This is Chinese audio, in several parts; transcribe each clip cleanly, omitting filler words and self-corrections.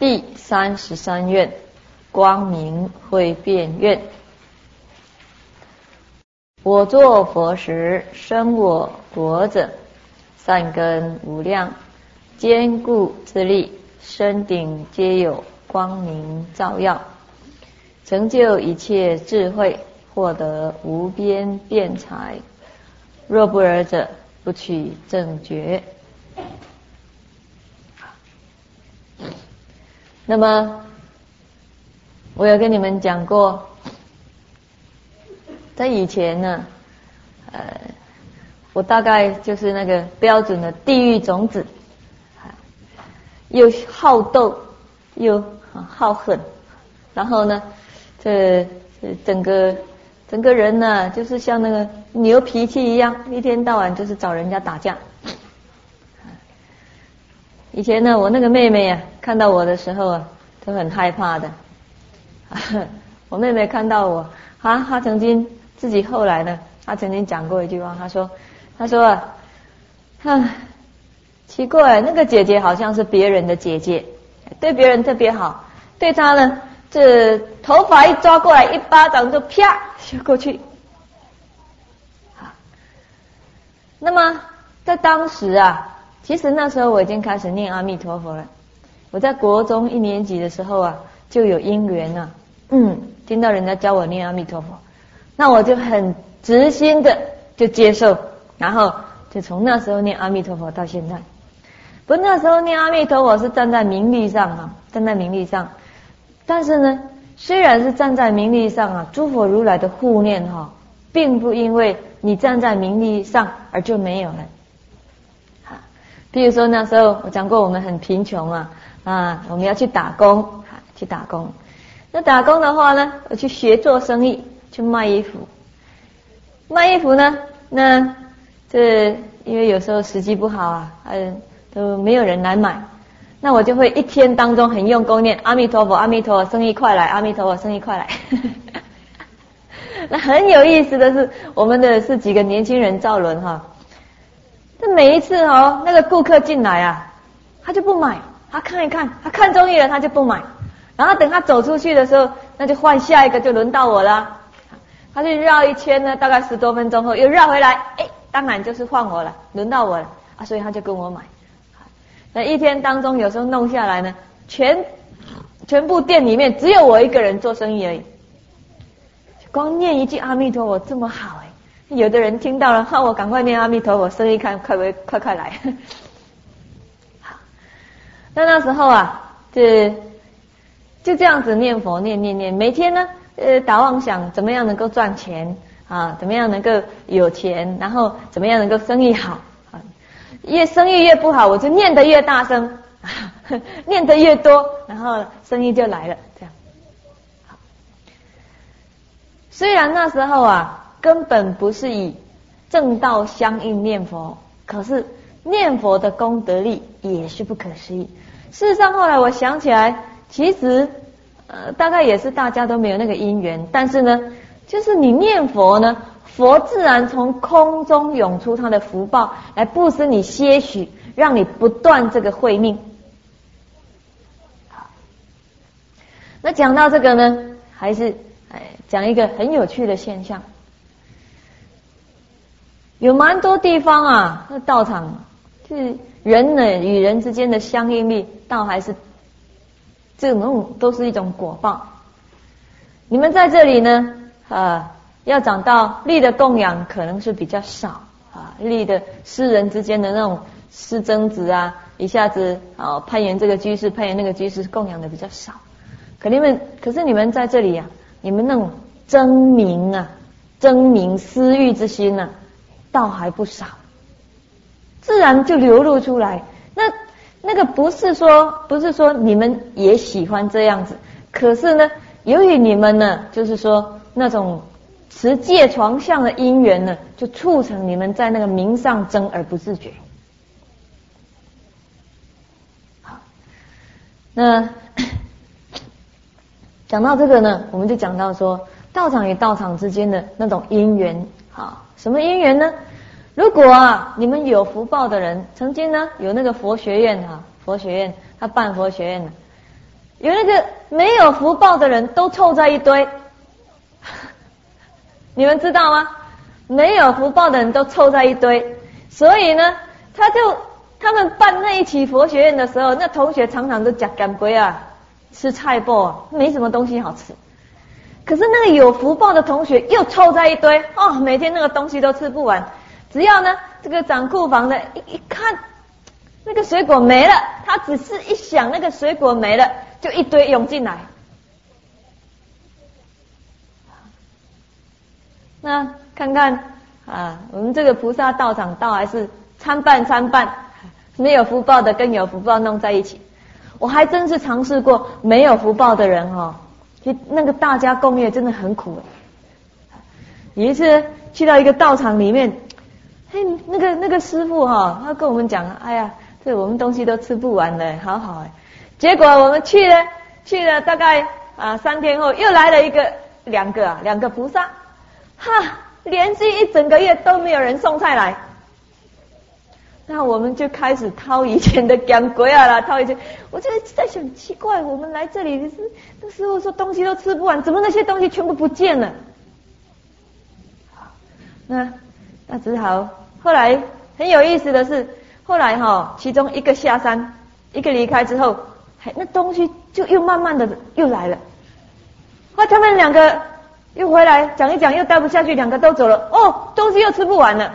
第33愿，光明会变愿。我作佛时，生我国者，善根无量，坚固之力，身顶皆有光明照耀，成就一切智慧，获得无边辩才。若不尔者，不取正觉。那么我有跟你们讲过，在以前呢，我大概就是那个标准的地狱种子，又好斗又好狠，然后呢，这整个人呢，就是像那个牛脾气一样，一天到晚就是找人家打架。以前呢，我那个妹妹啊，看到我的时候啊，都很害怕的。我妹妹看到我，她曾经自己后来呢，她曾经讲过一句话，她说奇怪，那个姐姐好像是别人的姐姐，对别人特别好，对她呢，这头发一抓过来，一巴掌就啪削过去。那么在当时啊，其实那时候我已经开始念阿弥陀佛了。我在国中1年级的时候啊，就有因缘啊，听到人家教我念阿弥陀佛，那我就很直心的就接受，然后就从那时候念阿弥陀佛到现在。不过那时候念阿弥陀佛是站在名利上啊，站在名利上，但是呢，虽然是站在名利上啊，诸佛如来的护念并不因为你站在名利上而就没有了。比如说那时候我讲过，我们很贫穷啊，我们要去打工，去打工。那打工的话呢，我去学做生意，去卖衣服。卖衣服呢，那这因为有时候时机不好啊，都没有人来买，那我就会一天当中很用功念阿弥陀佛，阿弥陀佛，生意快来，阿弥陀佛，生意快来。那很有意思的是，我们的是几个年轻人造轮这每一次那个顾客进来啊，他就不买，他看一看，他看中意了他就不买，然后等他走出去的时候，那就换下一个，就轮到我了。他就绕一圈呢，大概10多分钟后又绕回来，当然就是换我了，轮到我了所以他就跟我买。那一天当中有时候弄下来呢，全部店里面只有我一个人做生意而已，光念一句阿弥陀佛这么好有的人听到了，我赶快念阿弥陀佛，生意快来。好，那时候啊，就这样子念佛念，每天呢，打妄想怎么样能够赚钱怎么样能够有钱，然后怎么样能够生意好越生意越不好，我就念得越大声，念得越多，然后生意就来了。这样，好，虽然那时候啊，根本不是以正道相应念佛，可是念佛的功德力也是不可思议。事实上后来我想起来，其实大概也是大家都没有那个因缘，但是呢，就是你念佛呢，佛自然从空中涌出他的福报来布施你些许，让你不断这个慧命。好，那讲到这个呢，还是讲一个很有趣的现象。有蛮多地方啊，那道场就是人呢与人之间的相应力，倒还是这种都是一种果报。你们在这里呢，要讲到力的供养可能是比较少力的私人之间的那种私争执一下子攀援这个居士，攀援那个居士，供养的比较少。可是你们在这里你们那种争名私欲之心倒还不少，自然就流露出来。那个不是说你们也喜欢这样子，可是呢，由于你们呢，就是说那种持戒床相的因缘呢，就促成你们在那个名上争而不自觉。好，那讲到这个呢，我们就讲到说道场与道场之间的那种因缘。好，什么因缘呢？如果你们有福报的人，曾经呢有那个佛学院他办佛学院有那个没有福报的人都凑在一堆，你们知道吗？没有福报的人都凑在一堆，所以呢，他们办那一期佛学院的时候，那同学常常都讲干杯啊，吃菜脯啊，没什么东西好吃。可是那个有福报的同学又凑在一堆哦，每天那个东西都吃不完。只要呢，这个长库房的一看那个水果没了，他只是一想那个水果没了，就一堆涌进来。那看看啊，我们这个菩萨道场道还是参半，没有福报的跟有福报弄在一起。我还真是尝试过没有福报的人哦，那个大家共业真的很苦。有一次去到一个道场里面，那个师父哈，他跟我们讲，哎呀，这我们东西都吃不完了，好好哎。结果我们去了大概3天后，又来了两个菩萨，连续一整个月都没有人送菜来。那我们就开始掏以前的姜龟啦，掏以前，我就在想，奇怪，我们来这里那时候说东西都吃不完，怎么那些东西全部不见了？那只好后来很有意思的是，后来其中一个下山，一个离开之后，那东西就又慢慢的又来了。后来他们两个又回来讲一讲，又待不下去，两个都走了，东西又吃不完了。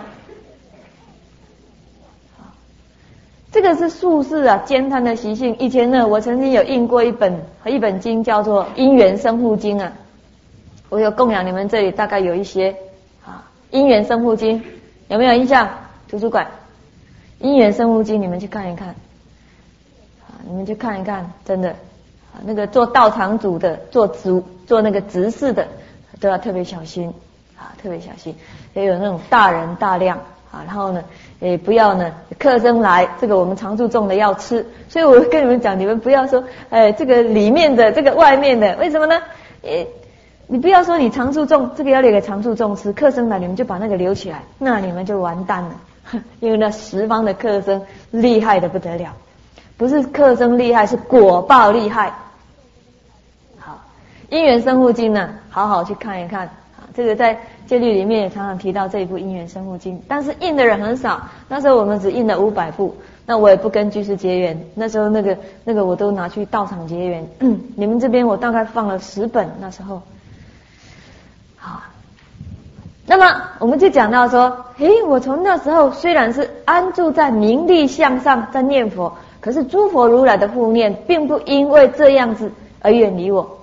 这个是术士兼贪的习性。以前呢，我曾经有印过一本经，叫做《因缘生护经》啊。我有供养你们这里大概有一些《因缘生护经》，有没有印象？图书馆《因缘生护经》，你们去看一看。你们去看一看，真的那个做道场主的，做那个执事的，都要特别小心特别小心。也有那种大人大量然后呢，也不要呢客生来，这个我们常住种的要吃。所以我跟你们讲，你们不要说这个里面的这个外面的，为什么呢？你不要说你常住种这个要留给常住种吃，客生来你们就把那个留起来，那你们就完蛋了。因为那十方的客生厉害的不得了，不是客生厉害，是果报厉害。好，因缘生护经呢，好好去看一看。这个在戒律里面也常常提到这一部因缘生护经，但是印的人很少。那时候我们只印了500部，那我也不跟居士结缘。那时候那个我都拿去道场结缘。你们这边我大概放了10本那时候。好，那么我们就讲到说，我从那时候虽然是安住在名利向上在念佛，可是诸佛如来的护念并不因为这样子而远离我。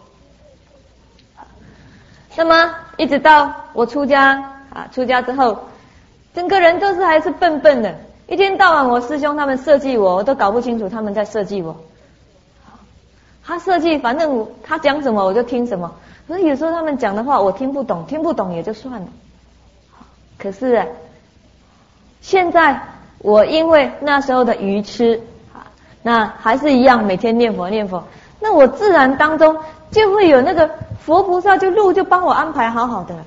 那么一直到我出家之后，整个人都是还是笨笨的，一天到晚我师兄他们设计我都搞不清楚他们在设计我。他设计反正他讲什么我就听什么，可是有时候他们讲的话我听不懂也就算了。可是现在我因为那时候的愚痴那还是一样每天念佛，那我自然当中就会有那个佛菩萨路就帮我安排好好的。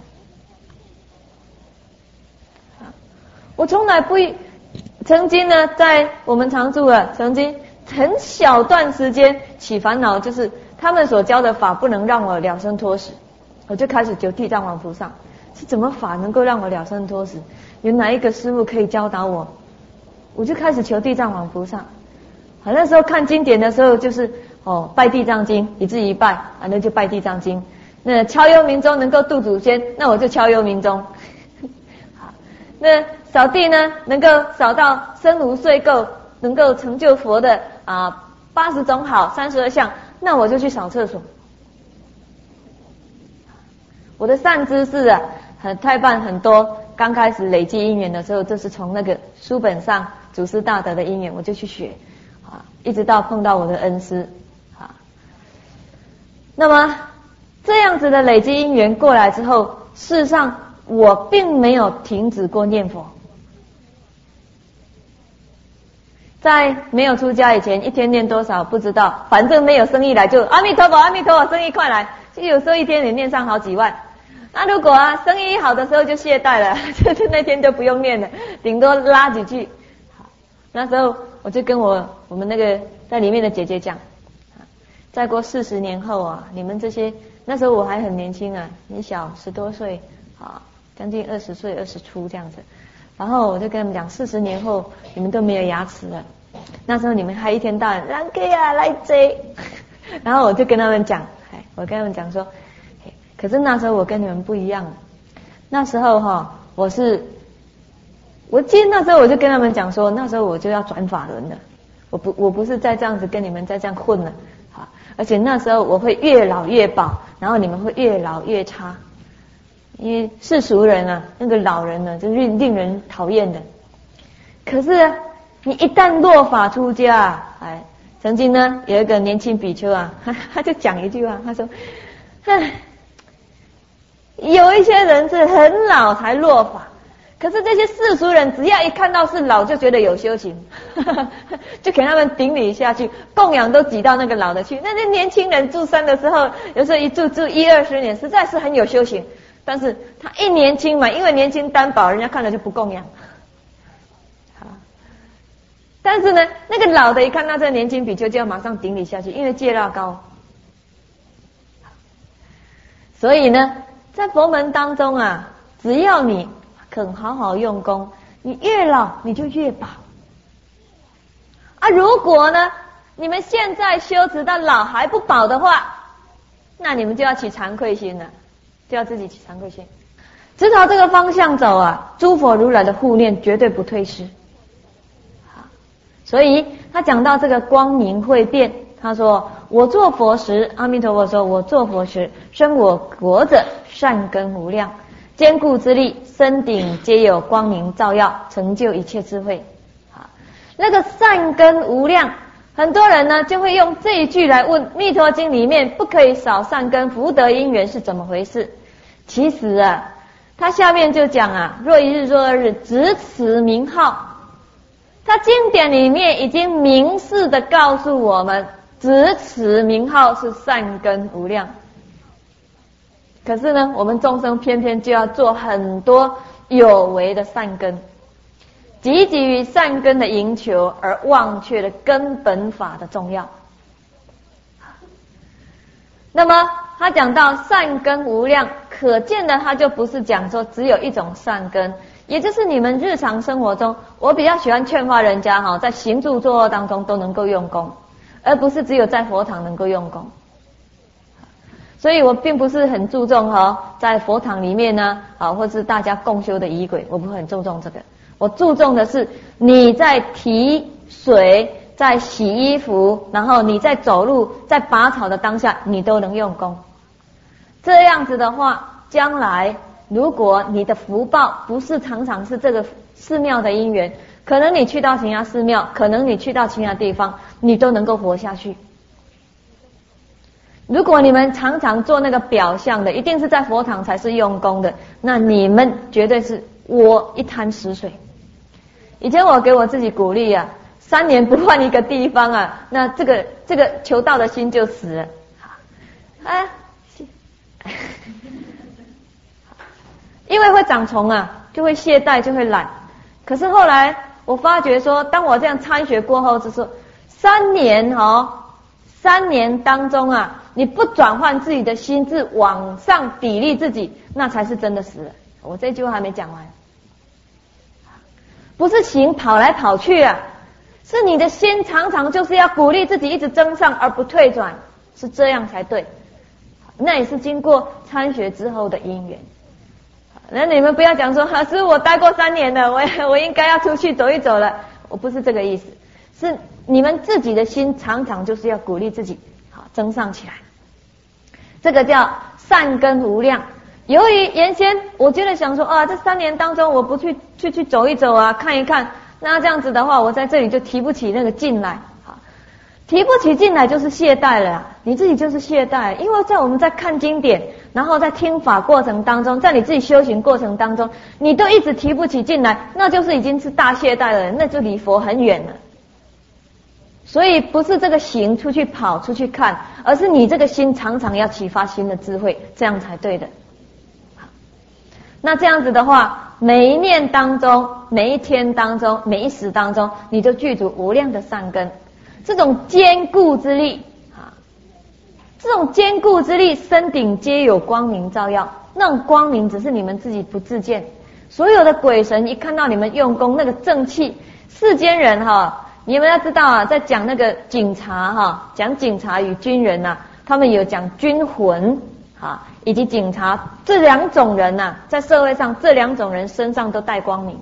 我从来曾经呢，在我们常住曾经很小段时间起烦恼，就是他们所教的法不能让我了生脱死，我就开始求地藏王菩萨，是怎么法能够让我了生脱死？有哪一个师父可以教导我？我就开始求地藏王菩萨。那时候看经典的时候就是拜地藏经，一字一拜那就拜地藏经。那敲幽冥钟能够度祖先，那我就敲幽冥钟。好，那扫地呢，能够扫到身无岁垢，能够成就佛的80种好32相，那我就去扫厕所。我的善知识太棒很多，刚开始累积因缘的时候，就是从那个书本上祖师大德的因缘，我就去学一直到碰到我的恩师那么这样子的累积因缘过来之后，事实上我并没有停止过念佛。在没有出家以前，一天念多少不知道，反正没有生意来就阿弥陀佛阿弥陀佛，生意快来，就有时候一天也念上好几万。那如果生意好的时候就懈怠了，就是那天就不用念了，顶多拉几句。那时候我就跟我们那个在里面的姐姐讲， 再过40年后啊，你们这些那时候我还很年轻啊，你小10多岁啊，将近20岁20出这样子。然后我就跟他们讲，40年后你们都没有牙齿了，那时候你们还一天到晚让给啊来追，然后我就跟他们讲，我跟他们讲说，可是那时候我跟你们不一样，那时候我记得那时候我就跟他们讲说，那时候我就要转法轮了，我不是再这样子跟你们再这样混了，而且那时候我会越老越饱，然后你们会越老越差。因为世俗人啊，那个老人呢，就是令人讨厌的。可是你一旦落法出家，曾经呢有一个年轻比丘啊，他就讲一句话，他说：“有一些人是很老才落法，可是这些世俗人只要一看到是老，就觉得有修行，就给他们顶礼下去，供养都挤到那个老的去。那些年轻人住山的时候，有时候一住10-20年，实在是很有修行。”但是他一年轻嘛，因为年轻单薄，人家看了就不供养。但是呢，那个老的一看到这个年轻比丘，就要马上顶礼下去，因为戒律高。所以呢，在佛门当中啊，只要你肯好好用功，你越老你就越饱。如果呢，你们现在修持到老还不饱的话，那你们就要起惭愧心了。就要自己起惭愧心，直朝这个方向走啊！诸佛如来的护念绝对不退失。所以他讲到这个光明会变，他说：“我做佛时，阿弥陀佛说，我做佛时，生我国者善根无量，坚固之力，身顶皆有光明照耀，成就一切智慧。”那个善根无量，很多人呢就会用这一句来问《弥陀经》里面不可以少善根福德因缘是怎么回事？其实啊，他下面就讲啊，若一日若二日，只此名号。他经典里面已经明示的告诉我们，只此名号是善根无量。可是呢，我们众生偏偏就要做很多有为的善根，积极于善根的营求，而忘却了根本法的重要。那么他讲到善根无量，可见的他就不是讲说只有一种善根，也就是你们日常生活中，我比较喜欢劝化人家在行住坐卧当中都能够用功，而不是只有在佛堂能够用功。所以我并不是很注重在佛堂里面呢或是大家共修的仪轨，我不会很注重这个。我注重的是你在提水，在洗衣服，然后你在走路，在拔草的当下，你都能用功。这样子的话，将来如果你的福报不是常常是这个寺庙的因缘，可能你去到其他寺庙，可能你去到其他地方，你都能够活下去。如果你们常常做那个表象的，一定是在佛堂才是用功的，那你们绝对是我一滩死水。以前我给我自己鼓励啊，3年不换一个地方啊，那这个求道的心就死了。因为会长虫啊，就会懈怠，就会懒。可是后来我发觉说，当我这样参学过后，就是3年当中啊，你不转换自己的心智，往上砥砺自己，那才是真的死了。我这句话还没讲完，不是行跑来跑去啊，是你的心常常就是要鼓励自己一直增上而不退转，是这样才对。那也是经过参学之后的因缘。那你们不要讲说，师父我待过3年了，我应该要出去走一走了。我不是这个意思，是你们自己的心常常就是要鼓励自己增上起来。这个叫善根无量。由于原先我觉得想说这3年当中我不去走一走啊，看一看，那这样子的话，我在这里就提不起那个劲来。提不起劲来就是懈怠了你自己就是懈怠。因为我们在看经典，然后在听法过程当中，在你自己修行过程当中，你都一直提不起劲来，那就是已经是大懈怠了，那就离佛很远了。所以不是这个行出去跑出去看，而是你这个心常常要启发新的智慧，这样才对的。那这样子的话，每一念当中，每一天当中，每一时当中，你就具足无量的善根，这种坚固之力这种坚固之力，山顶皆有光明照耀，那种光明只是你们自己不自见。所有的鬼神一看到你们用功，那个正气，世间人你们要知道啊，在讲那个警察讲警察与军人啊，他们有讲军魂以及警察这两种人在社会上这两种人身上都带光明。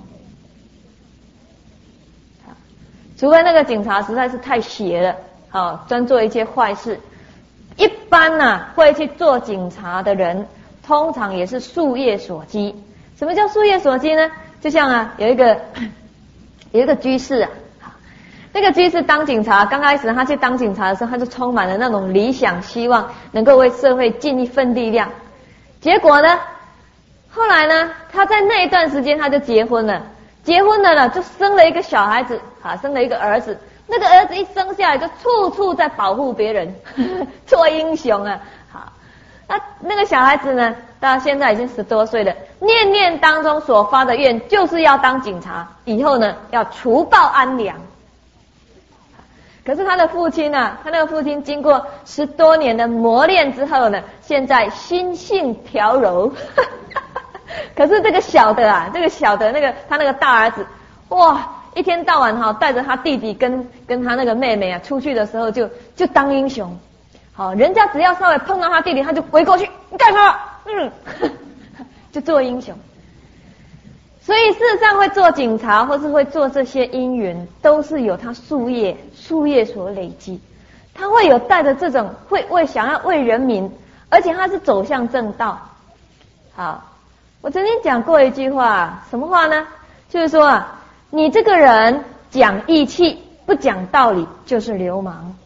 除非那个警察实在是太邪了，专做一些坏事。一般会去做警察的人，通常也是术业所积。什么叫术业所积呢？就像有一个居士那个居士当警察，刚开始他去当警察的时候，他就充满了那种理想，希望能够为社会尽一份力量。结果呢，后来呢，他在那一段时间他就结婚了，就生了一个小孩子生了一个儿子。那个儿子一生下来就处处在保护别人，做英雄那个小孩子呢，到现在已经10多岁了，念念当中所发的愿就是要当警察，以后呢要除暴安良。可是他的父亲他那个父亲经过10多年的磨练之后呢，现在心性调柔。可是这个小的他那个大儿子，哇！一天到晚带着他弟弟跟他那个妹妹出去的时候就当英雄，人家只要稍微碰到他弟弟，他就围过去，你干嘛？就做英雄。所以事实上会做警察或是会做这些因缘，都是有他树叶所累积，他会有带着这种会想要为人民，而且他是走向正道。我曾经讲过一句话，什么话呢？就是说你这个人讲义气不讲道理就是流氓。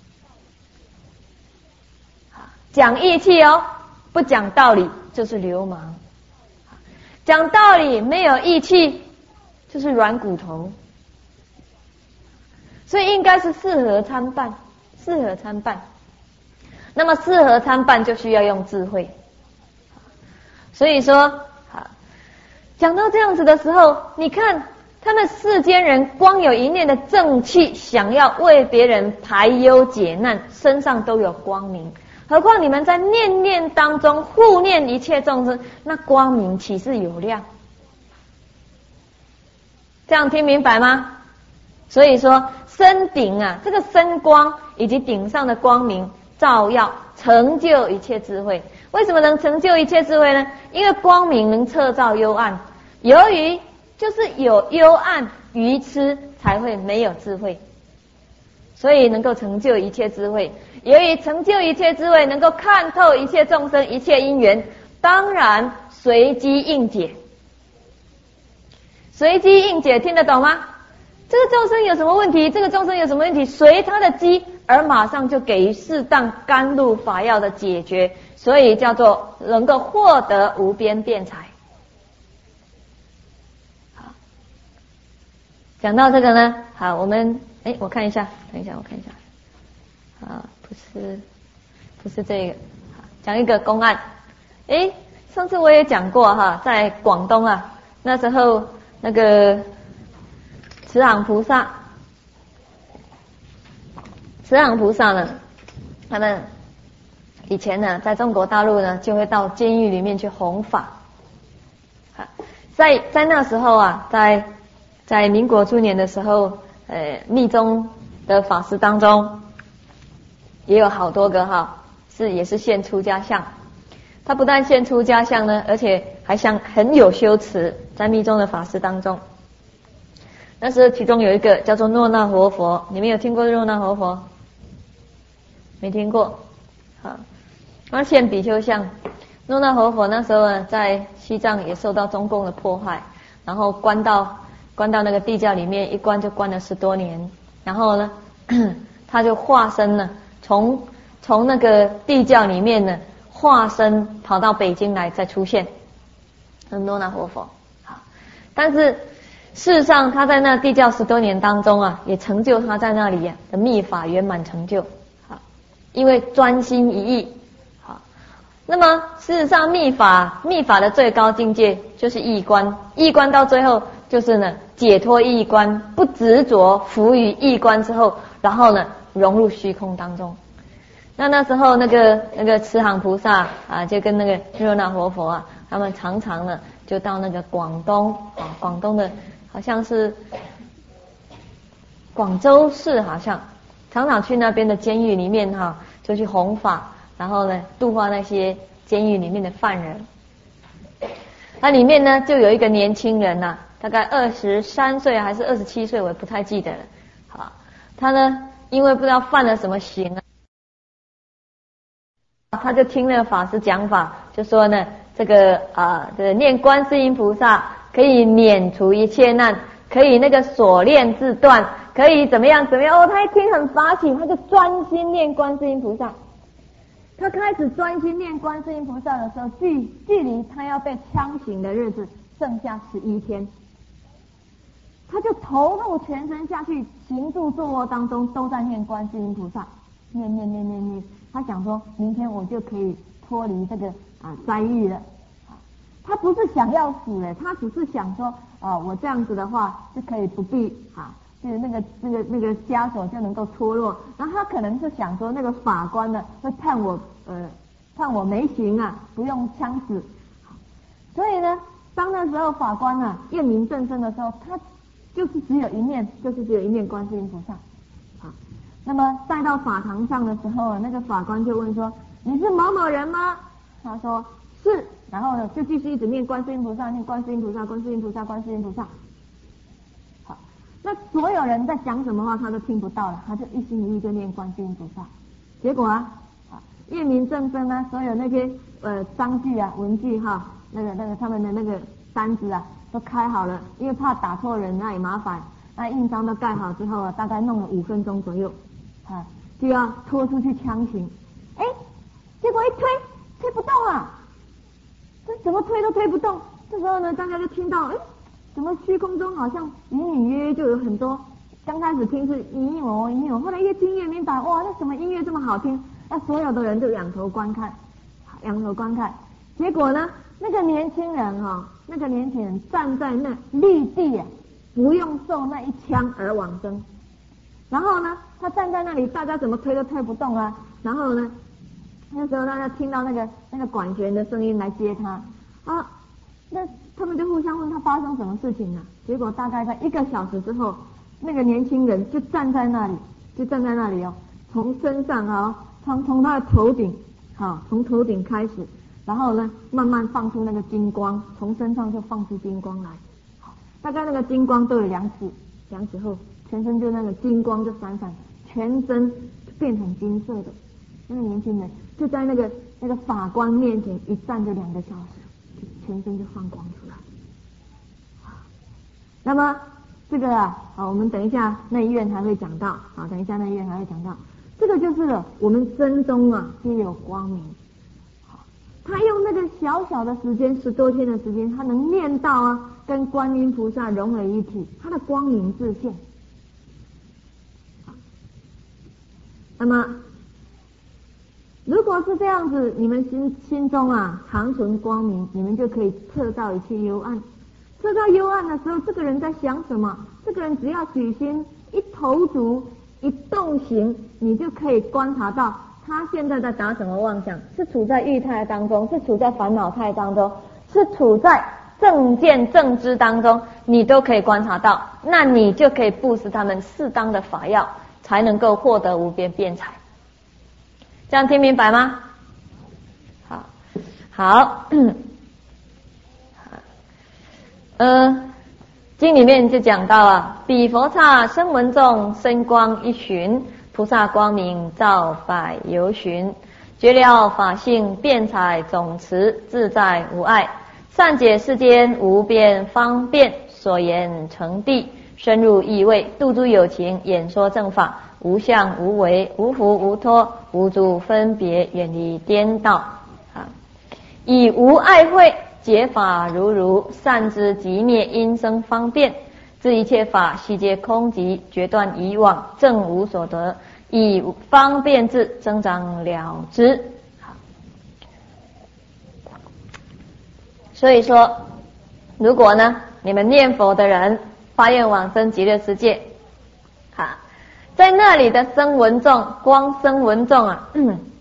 讲义气不讲道理就是流氓。讲道理没有义气就是软骨头。所以应该是适合参半。那么适合参半就需要用智慧。所以说讲到这样子的时候，你看他们世间人光有一念的正气，想要为别人排忧解难，身上都有光明。何况你们在念念当中护念一切众生，那光明岂是有量？这样听明白吗？所以说身顶这个身光以及顶上的光明照耀，成就一切智慧。为什么能成就一切智慧呢？因为光明能彻照幽暗，由于就是有幽暗愚痴才会没有智慧，所以能够成就一切智慧。由于成就一切智慧，能够看透一切众生一切因缘，当然随机应解。随机应解听得懂吗？这个众生有什么问题，随他的机而马上就给予适当甘露法药的解决，所以叫做能够获得无边辩才。讲到这个呢，好，我们我看一下，不是这个，讲一个公案。上次我也讲过在广东那时候那个慈航菩萨呢，他们以前呢在中国大陆呢就会到监狱里面去弘法。在那时候在民国初年的时候，密宗的法师当中也有好多个也是现出家相。他不但现出家相呢，而且还很有修持，在密宗的法师当中。那时候其中有一个叫做诺那活佛，你们有听过诺那活佛？没听过。他现比丘相。诺那活佛那时候呢，在西藏也受到中共的迫害，然后关到那个地窖里面，一关就关了10多年。然后呢，他就化身了，从那个地窖里面呢化身跑到北京来，再出现诺那活佛。但是事实上他在那地窖10多年当中也成就他在那里的密法圆满成就。因为专心一意。那么事实上密法的最高境界就是意观，意观到最后就是呢解脱意观，不执着服于意观之后，然后呢融入虚空当中。 那时候那个慈航菩萨啊，就跟那个热那活佛啊，他们常常呢就到那个广东啊，广东的好像是广州市，好像常常去那边的监狱里面哈，就去弘法，然后呢度化那些监狱里面的犯人。那里面呢就有一个年轻人呐，大概23岁还是27岁，我也不太记得了。好，他呢因为不知道犯了什么刑啊，他就听那个法师讲法，就说呢这个念观世音菩萨可以免除一切难，可以那个锁链自断，可以怎么样怎么样。哦，他一听很发起，他就专心念观世音菩萨。他开始专心念观世音菩萨的时候，距离他要被枪刑的日子剩下11天，他就投入全身下去，行住坐卧当中都在念观世音菩萨，念。他想说明天我就可以脱离这个灾狱了。他不是想要死的，他只是想说我这样子的话就可以不必就是那个枷锁就能够脱落。然后他可能是想说那个法官呢会判我没刑啊，不用枪死。所以呢，当那时候法官验明正身的时候，他就是只有一念观世音菩萨。那么带到法堂上的时候，那个法官就问说：“你是某某人吗？”他说：“是。”然后呢，就继续一直念观世音菩萨，念观世音菩萨，观世音菩萨，观世音菩萨。好，那所有人在讲什么话他都听不到了，他就一心一意就念观世音菩萨。结果验明正身所有那些章句文句那个他们的那个单子都开好了，因为怕打错人也麻烦。那印章都盖好之后大概弄了5分钟左右，就要拖出去枪刑。结果一推不动这怎么推都推不动。这时候呢，大家就听到怎么虚空中好像隐隐约约就有很多，刚开始听是隐隐哦，后来越听越明白，哇，那什么音乐这么好听？那所有的人就仰头观看。结果呢，那个年轻人站在那立地不用受那一枪而往生。然后呢，他站在那里，大家怎么推都推不动然后呢，那时候大家听到那个管弦的声音来接他那他们就互相问他发生什么事情结果大概在1个小时之后，那个年轻人就站在那里从身上从他的头顶从头顶开始，然后呢慢慢放出那个金光，从身上就放出金光来。大概那个金光都有2尺厚，全身就那个金光就闪闪，全身就变成金色的。那个年轻人就在那个法官面前一站就2个小时，全身就放光出来。那么这个我们等一下那一院还会讲到这个就是我们身中皆有光明。他用那个小小的时间10多天的时间，他能念到跟观音菩萨融为一体，他的光明自现。那么如果是这样子，你们心中常存光明，你们就可以测到一切幽暗。测到幽暗的时候，这个人在想什么？这个人只要举心一投足一动行，你就可以观察到他现在在打什么妄想，是处在欲态当中，是处在烦恼态当中，是处在正见正知当中，你都可以观察到。那你就可以布施他们适当的法药，才能够获得无边辩才。这样听明白吗？好经里面就讲到彼佛刹声闻众身光一旬，菩萨光明照百由旬，觉了法性辩才总持，自在无碍，善解世间无边方便，所言成谛，深入意味，度诸有情，演说正法，无相无为，无福无脱，无诸分别，远离颠倒以无碍慧解法如善知即灭因生方便，知一切法悉皆空寂，决断以往正无所得，以方便智增长了之。所以说，如果呢你们念佛的人发愿往生极乐世界在那里的声闻众光声闻众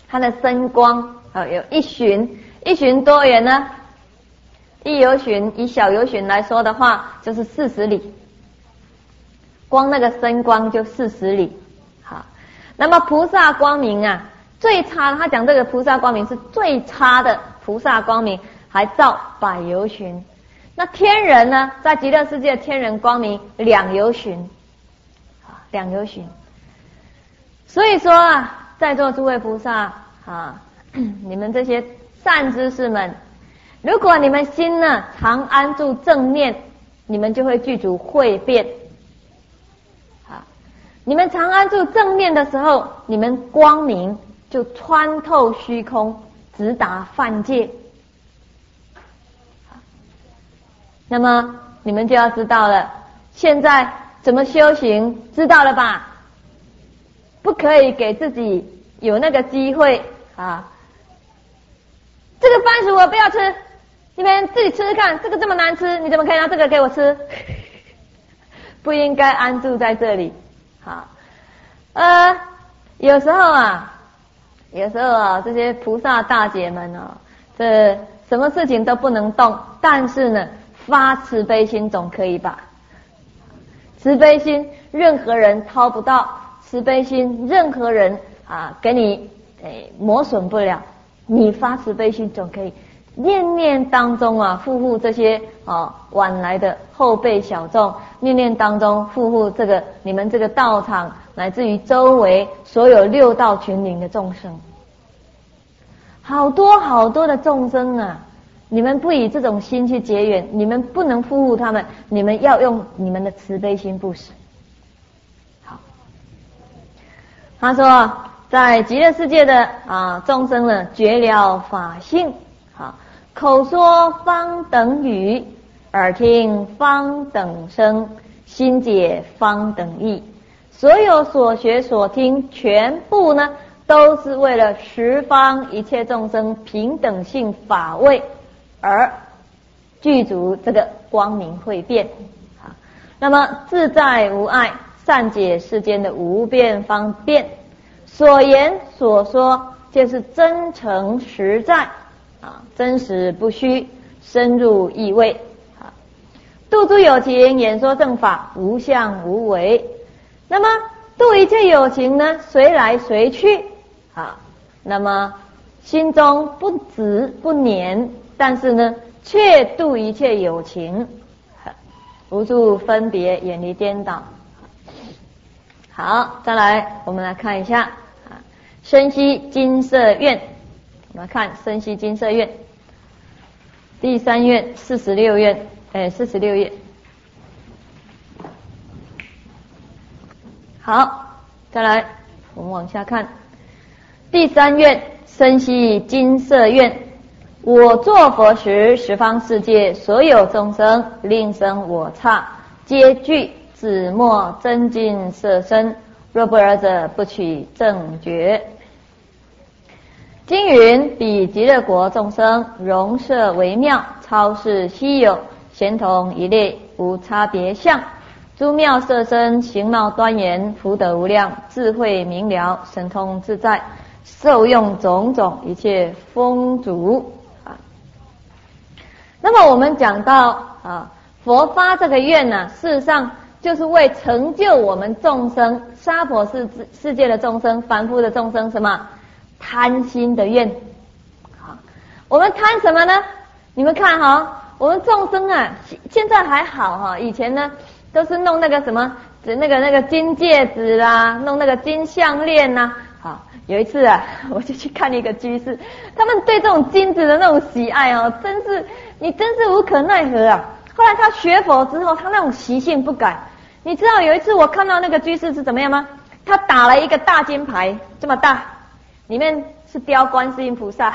它的身光有1旬，1旬多远呢？1由旬，以小由旬来说的话，就是40里。光那个身光就40里。好，那么菩萨光明啊，最差，他讲这个菩萨光明是最差的菩萨光明，还照100由旬。那天人呢，在极乐世界的天人光明2由旬，2由旬。所以说啊，在座诸位菩萨啊，你们这些善知识们，如果你们心呢常安住正念，你们就会具足慧辩。你们常安住正念的时候，你们光明就穿透虚空，直达梵界。那么你们就要知道了，现在怎么修行，知道了吧？不可以给自己有那个机会啊！这个番薯我不要吃，你们自己吃吃看，这个这么难吃，你怎么可以拿这个给我吃？不应该安住在这里。好，有时候啊，这些菩萨大姐们这什么事情都不能动，但是呢，发慈悲心总可以吧？慈悲心任何人掏不到，慈悲心任何人给你磨损不了，你发慈悲心总可以。念念当中护护这些晚来的后辈小众，念念当中护护这个你们这个道场，乃至于周围所有6道群灵的众生，好多好多的众生啊！你们不以这种心去结缘，你们不能护护他们，你们要用你们的慈悲心布施。好，他说在极乐世界的众生呢，觉了法性，口说方等语，耳听方等声，心解方等义。所有所学所听，全部呢都是为了十方一切众生平等性法位而具足这个光明慧辩。那么自在无碍，善解世间的无边方便，所言所说皆是真诚实在真实不虚，深入意味度诸有情，演说正法，无相无为。那么度一切有情呢，随来随去那么心中不执不念，但是呢却度一切有情，无住分别，远离颠倒。好，再来我们来看一下深悉金色院。我们看深悉金色院第3院46页。好，再来我们往下看第3院深悉金色院。我作佛时，十方世界所有众生，令生我刹，皆具紫墨真金色身，若不尔者，不取正觉。经云：彼极乐国众生，容色微妙，超世稀有，咸同一类，无差别相。诸妙色身，形貌端严，福德无量，智慧明了，神通自在，受用种种一切丰足那么我们讲到佛发这个愿呢，事实上就是为成就我们众生娑婆世界的众生，凡夫的众生什么贪心的愿。我们贪什么呢？你们看我们众生现在还好以前呢都是弄那个什么那个金戒指啦，弄那个金项链啦。有一次我就去看一个居士，他们对这种金子的那种喜爱真是无可奈何后来他学佛之后，他那种习性不改。你知道有一次我看到那个居士是怎么样吗？他打了一个大金牌，这么大，里面是雕观世音菩萨。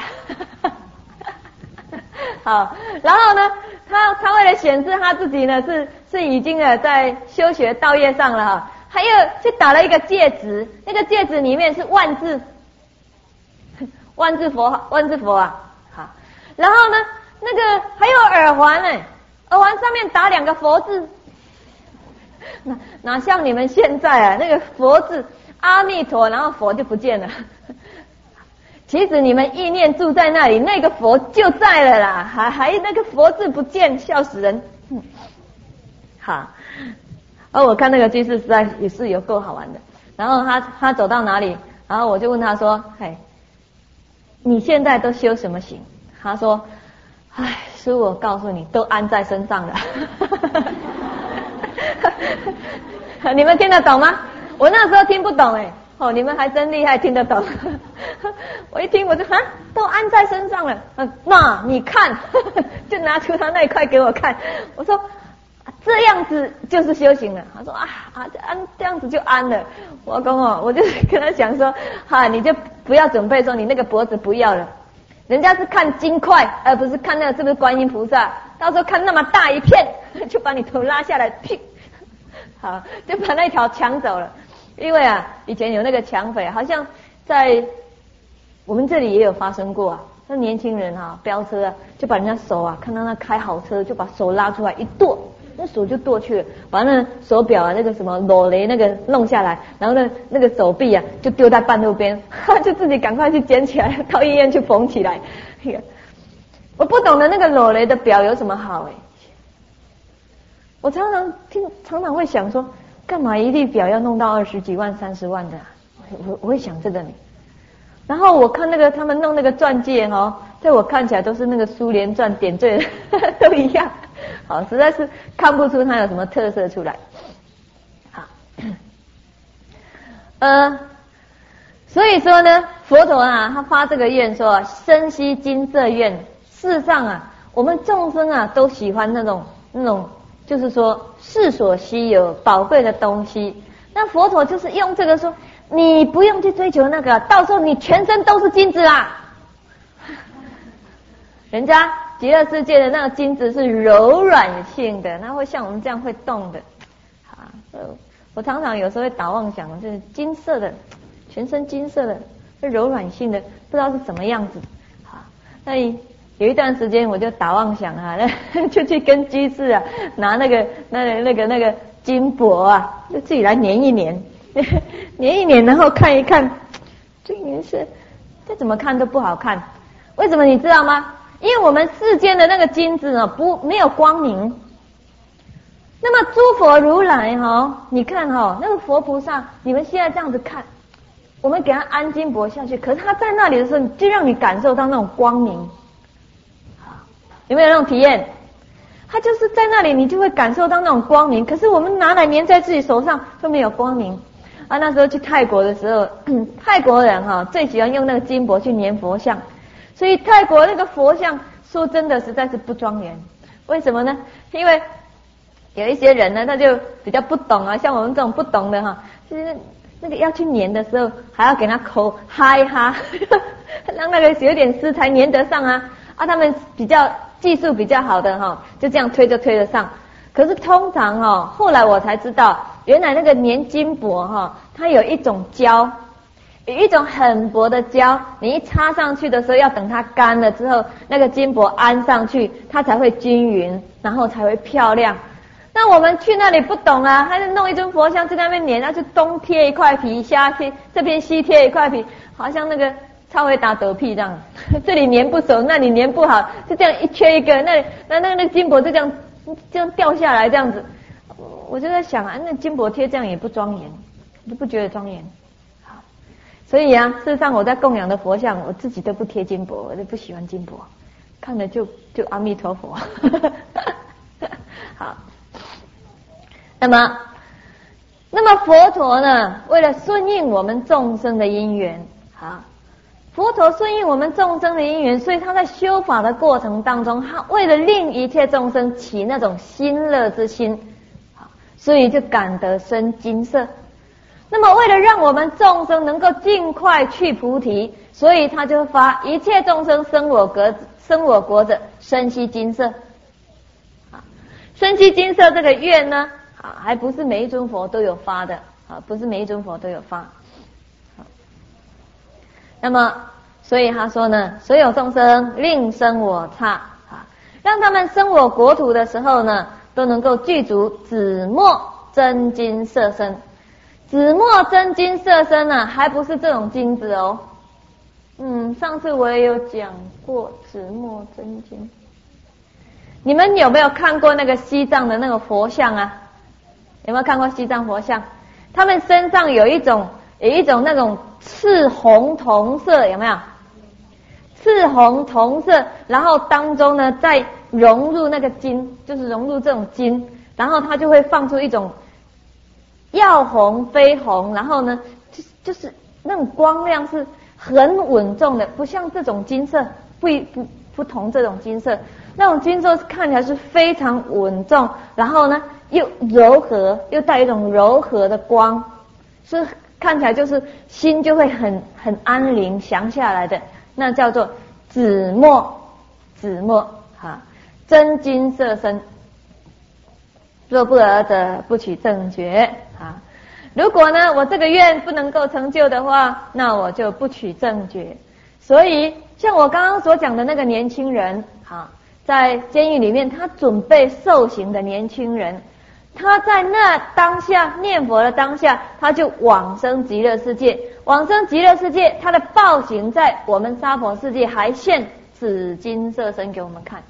好，然后呢，他为了显示他自己呢是已经在修学道业上了还有去打了一个戒指，那个戒指里面是万字佛好，然后呢，那个还有耳环耳环上面打2个佛字，哪像你们现在那个佛字阿弥陀，然后佛就不见了。 其实你们意念住在那里，那个佛就在了啦，还那个佛字不见，笑死人。好，我看那个居士实在也是有够好玩的。然后他走到哪里，然后我就问他说：“嘿，你现在都修什么行？”他说：“哎，师父，我告诉你，都安在身上了。”你们听得懂吗？我那时候听不懂你们还真厉害，听得懂。我一听我就都安在身上了。那你看，就拿出他那一块给我看。我说这样子就是修行了。他说这样子就安了。我讲我就跟他讲说，你就不要准备说你那个脖子不要了，人家是看金块，而不是看那个是不是观音菩萨。到时候看那么大一片，就把你头拉下来，屁，好，就把那条抢走了。因为以前有那个抢匪，好像在我们这里也有发生过那年轻人飙车就把人家手看到那开好车，就把手拉出来一剁，那手就剁去了，把那手表那个什么裸雷那个弄下来，然后那个手臂就丢在半路边，就自己赶快去捡起来，到医院去缝起来。我不懂得那个裸雷的表有什么好我常常会想说，干嘛一粒表要弄到20几万、30万的我会想这个然后我看那个他们弄那个钻戒在我看起来都是那个苏联钻点缀的都一样，好，实在是看不出它有什么特色出来。好，所以说呢，佛陀他发这个愿说身悉金色愿。事实上我们众生都喜欢那种就是说世所稀有宝贵的东西。那佛陀就是用这个说，你不用去追求那个，到时候你全身都是金子啦。人家极乐世界的那个金子是柔软性的，那会像我们这样会动的。我常常有时候会打妄想，就是金色的，全身金色的，是柔软性的，不知道是什么样子。那有一段时间我就打妄想就去跟居士拿那个金箔就自己来粘一粘，粘一粘，然后看一看，这个颜色再怎么看都不好看。为什么你知道吗？因为我们世间的那个金子没有光明。那么诸佛如来你看那个佛菩萨，你们现在这样子看，我们给他安金箔下去，可是他在那里的时候，就让你感受到那种光明。有没有那种体验？他就是在那里，你就会感受到那种光明。可是我们拿来粘在自己手上就没有光明那时候去泰国的时候，泰国人最喜欢用那个金箔去粘佛像，所以泰国那个佛像说真的实在是不庄严。为什么呢？因为有一些人呢，他就比较不懂像我们这种不懂的就是那个要去粘的时候，还要给他口哈一哈，让那个有点湿才粘得上他们比较技术比较好的就这样推就推得上。可是通常后来我才知道，原来那个粘金箔它有一种胶，有一种很薄的胶，你一插上去的时候，要等它干了之后，那个金箔安上去，它才会均匀，然后才会漂亮。那我们去那里不懂他就弄一尊佛像在那边粘，就东贴一块皮，下贴这边西贴一块皮，好像那个超会打嗝屁这样，这里粘不熟，那里粘不好，就这样一缺一个，那个金箔就这样掉下来这样子。我就在想那金箔贴这样也不庄严，我就不觉得庄严。好，所以事实上我在供养的佛像，我自己都不贴金箔，我就不喜欢金箔，看了就阿弥陀佛。好，那么佛陀呢，为了顺应我们众生的因缘，佛陀顺应我们众生的因缘，所以他在修法的过程当中，他为了令一切众生起那种心乐之心，所以就感得生金色。那么为了让我们众生能够尽快去菩提，所以他就发一切众生生我国者身悉金色。身悉金色这个愿呢，还不是每一尊佛都有发的不是每一尊佛都有发。那么所以他说呢，所有众生令生我刹让他们生我国土的时候呢，都能够具足紫墨真金色身。紫墨真金色身还不是这种金子上次我也有讲过紫墨真经。你们有没有看过那个西藏的那个佛像啊？有没有看过西藏佛像？他们身上有一种那种赤红铜色，有没有？赤红铜色，然后当中呢再融入那个金，就是融入这种金，然后它就会放出一种要红非红，然后呢就是那种光亮是很稳重的，不像这种金色，不同这种金色，那种金色看起来是非常稳重，然后呢又柔和，又带一种柔和的光，是看起来就是心就会很安宁降下来的，那叫做紫墨哈，真金色身，若不尔者不取正觉啊。如果呢我这个愿不能够成就的话，那我就不取正觉。所以像我刚刚所讲的那个年轻人啊，在监狱里面他准备受刑的年轻人，他在那当下念佛的当下，他就往生极乐世界。往生极乐世界，他的报行在我们娑婆世界还现紫金色身给我们看，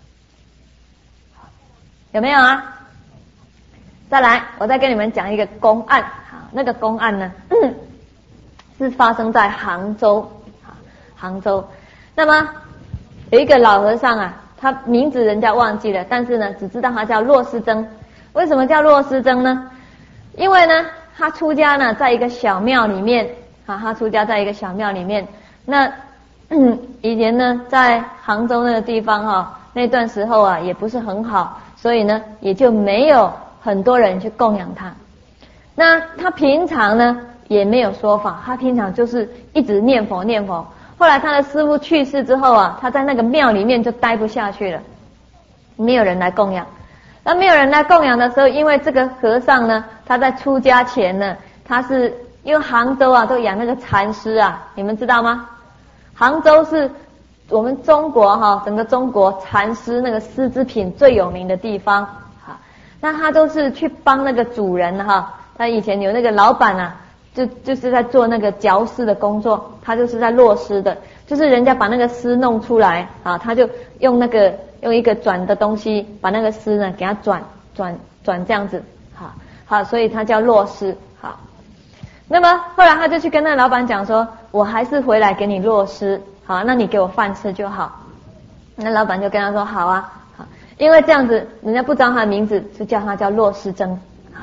有没有啊？再来，我再跟你们讲一个公案。好，那个公案呢，是发生在杭州。杭州，那么有一个老和尚啊，他名字人家忘记了，但是呢，只知道他叫骆师曾。为什么叫骆师曾呢？因为呢，他出家呢，在一个小庙里面啊，他出家在一个小庙里面。那以前呢，在杭州那个地方哈，那段时候啊，也不是很好，所以呢，也就没有很多人去供养他。那他平常呢，也没有说法，他平常就是一直念佛念佛。后来他的师父去世之后啊，他在那个庙里面就待不下去了，没有人来供养。那没有人来供养的时候，因为这个和尚呢，他在出家前呢，他是因为杭州啊都养那个禅师啊，你们知道吗？杭州是我们中国哈，整个中国禅师那个丝织品最有名的地方哈。那他都是去帮那个主人哈，他以前有那个老板啊。就是在做那个嚼丝的工作，他就是在落丝的，就是人家把那个丝弄出来啊，他就用一个转的东西把那个丝呢给它转这样子，好，所以他叫落丝。好，那么后来他就去跟那个老板讲说，我还是回来给你落丝，好，那你给我饭吃就好。那老板就跟他说好啊，好，因为这样子人家不知道他的名字，就叫他叫骆师曾。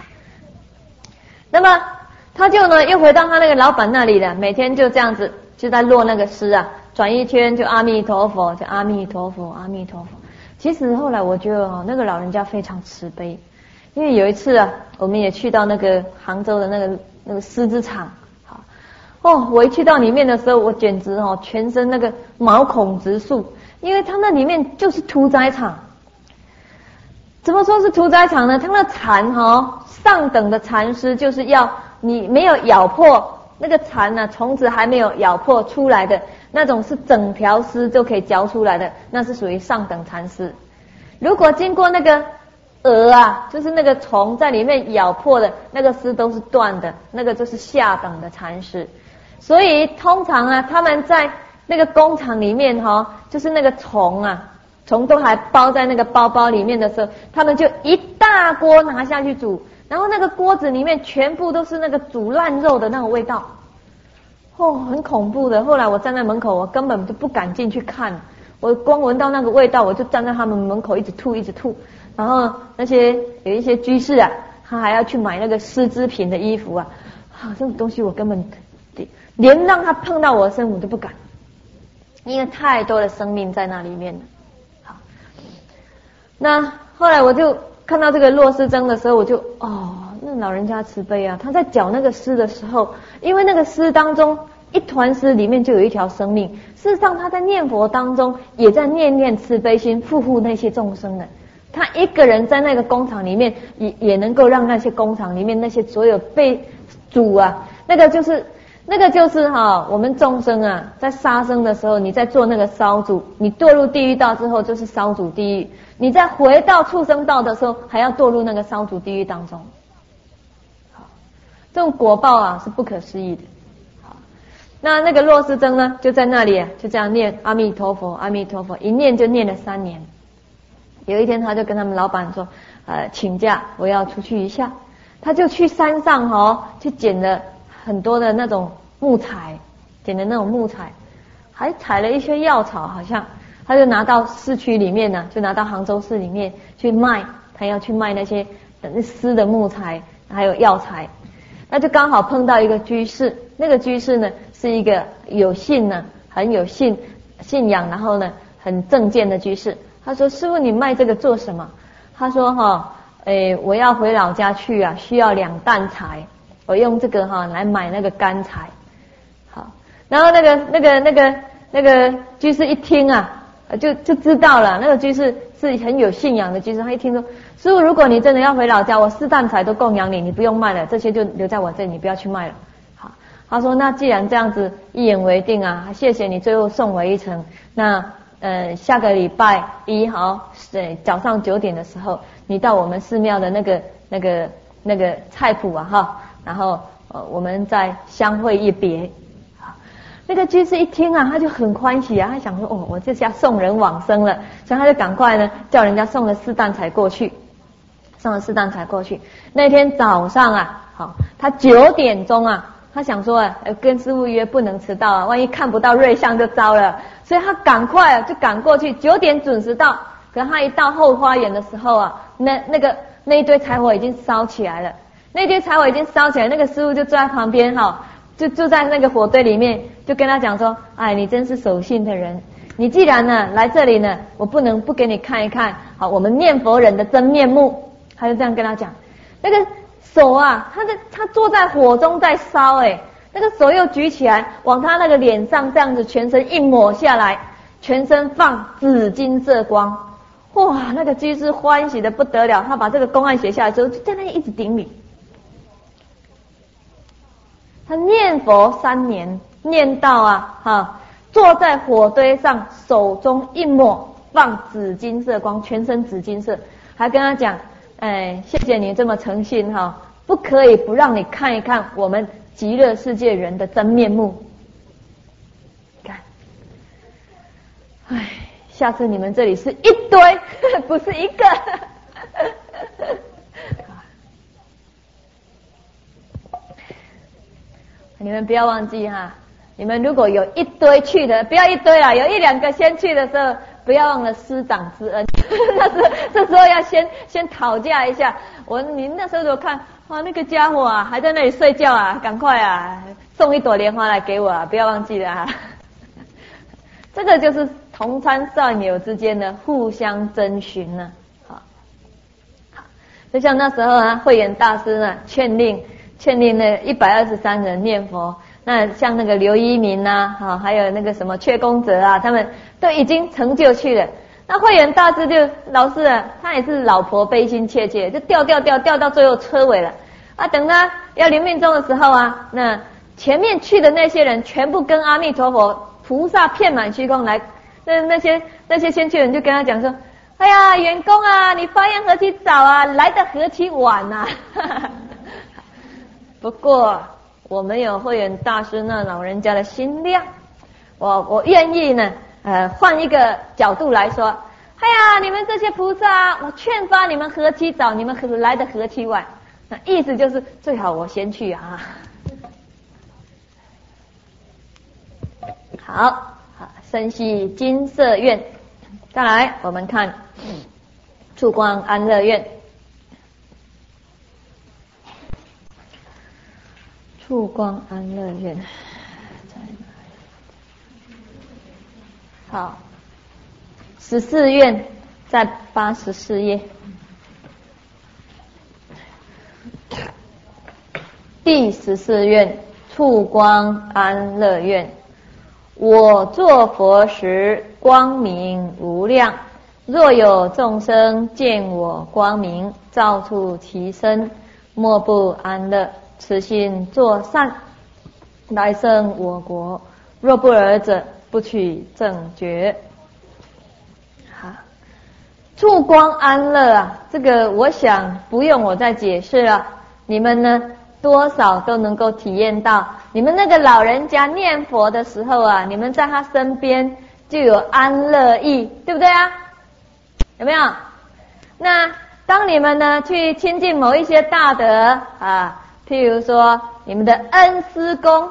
那么他就呢又回到他那个老板那里了，每天就这样子就在落那个丝啊，转一圈就阿弥陀佛，就阿弥陀佛，阿弥陀佛。其实后来我觉得那个老人家非常慈悲，因为有一次啊，我们也去到那个杭州的那个丝织厂，我一去到里面的时候，我简直全身那个毛孔直竖，因为他那里面就是屠宰场。怎么说是屠宰场呢？他那蚕上等的蚕丝就是要你没有咬破那个蚕呢，虫子还没有咬破出来的那种是整条丝就可以嚼出来的，那是属于上等蚕丝。如果经过那个啊，就是那个虫在里面咬破的那个丝都是断的，那个就是下等的蚕丝。所以通常啊，他们在那个工厂里面就是那个虫都还包在那个包包里面的时候，他们就一大锅拿下去煮，然后那个锅子里面全部都是那个煮烂肉的那种味道，很恐怖的。后来我站在门口，我根本就不敢进去看，我光闻到那个味道，我就站在他们门口一直吐。然后有一些居士啊，他还要去买那个丝织品的衣服这种东西我根本连让他碰到我的身我都不敢，因为太多的生命在那里面了。好，那后来我就看到这个骆师曾的时候，我就那老人家慈悲啊，他在绞那个丝的时候，因为那个丝当中一团丝里面就有一条生命，事实上他在念佛当中也在念慈悲心，护护那些众生的。他一个人在那个工厂里面也能够让那些工厂里面那些所有被煮那个就是我们众生在杀生的时候，你在做那个烧煮，你堕入地狱道之后就是烧煮地狱，你再回到畜生道的时候还要堕入那个烧煮地狱当中。这种果报是不可思议的。 那个洛师曾呢，就在那里啊，就这样念阿弥陀佛，阿弥陀佛，一念就念了3年。有一天，他就跟他们老板说，请假，我要出去一下。他就去山上去捡了很多的那种木材，捡的那种木材，还采了一些药草，好像他就拿到市区里面呢，就拿到杭州市里面去卖，他要去卖那些湿的木材还有药材。那就刚好碰到一个居士，那个居士呢是一个有信呢，很有信仰，然后呢很正见的居士。他说：“师父，你卖这个做什么？”他说：“我要回老家去啊，需要2担柴，我用这个来买那个干柴。”好，然后那个居士一听啊，就知道了，那个居士是很有信仰的居士，他一听说，师父，如果你真的要回老家，我4担柴都供养你，你不用卖了，这些就留在我这里，你不要去卖了。好，他说那既然这样子一言为定啊，谢谢你最后送我一程。那下个礼拜1早上9点的时候，你到我们寺庙的那个菜圃啊然后我们再相会一别。那个居士一听啊，他就很欢喜啊，他想说我这下送人往生了，所以他就赶快呢叫人家送了4担柴过去，那天早上啊，他9点钟啊，他想说跟师父约不能迟到啊，万一看不到瑞相就糟了，所以他赶快就赶过去，9点准时到。可是他一到后花园的时候啊，那一堆柴火已经烧起来了，那个师父就坐在旁边就住在那个火堆里面，就跟他讲说：“哎，你真是守信的人，你既然呢来这里呢，我不能不给你看一看我们念佛人的真面目。”他就这样跟他讲，那个手啊，他坐在火中在烧，那个手又举起来，往他那个脸上这样子全身一抹下来，全身放紫金色光。哇，那个居士欢喜的不得了，他把这个公案写下来之后，就在那里一直顶礼。他念佛3年，念到坐在火堆上，手中一抹放紫金色光，全身紫金色，还跟他讲：“谢谢你这么诚信不可以不让你看一看我们极乐世界人的真面目。”看，下次你们这里是一堆，不是一个。你们不要忘记你们如果有一堆去的，不要一堆啦，有1、2个先去的时候，不要忘了师长之恩。这时候要先讨价一下。你那时候如果看那个家伙还在那里睡觉赶快送1朵莲花来给我不要忘记了这个就是同参善友之间的互相征询呢。好，就像那时候慧远大师呢劝令那123人念佛。那像那个刘一鸣还有那个什么阙公泽他们都已经成就去了。那慧远大师就老是他也是老婆悲心切切，就掉到最后车尾了等他要临命终的时候那前面去的那些人全部跟阿弥陀佛菩萨遍满虚空来，那些先去人就跟他讲说：“哎呀，员工你发愿何其早来得何其晚不过我们有慧远大师那老人家的心量，我愿意呢换一个角度来说，哎呀，你们这些菩萨我劝发你们何其早，你们来得何其晚。那意思就是最好我先去好，深系金色院。再来我们看处光安乐院。处光安乐院好，14院在84页，第14院处光安乐院。我作佛时光明无量，若有众生见我光明，照触其身，莫不安乐。此心作善，来生我国；若不尔者，不取正觉。处光安乐这个我想不用我再解释了。你们呢多少都能够体验到，你们那个老人家念佛的时候啊，你们在他身边就有安乐意，对不对啊？有没有？那当你们呢去亲近某一些大德啊，譬如说你们的恩师公，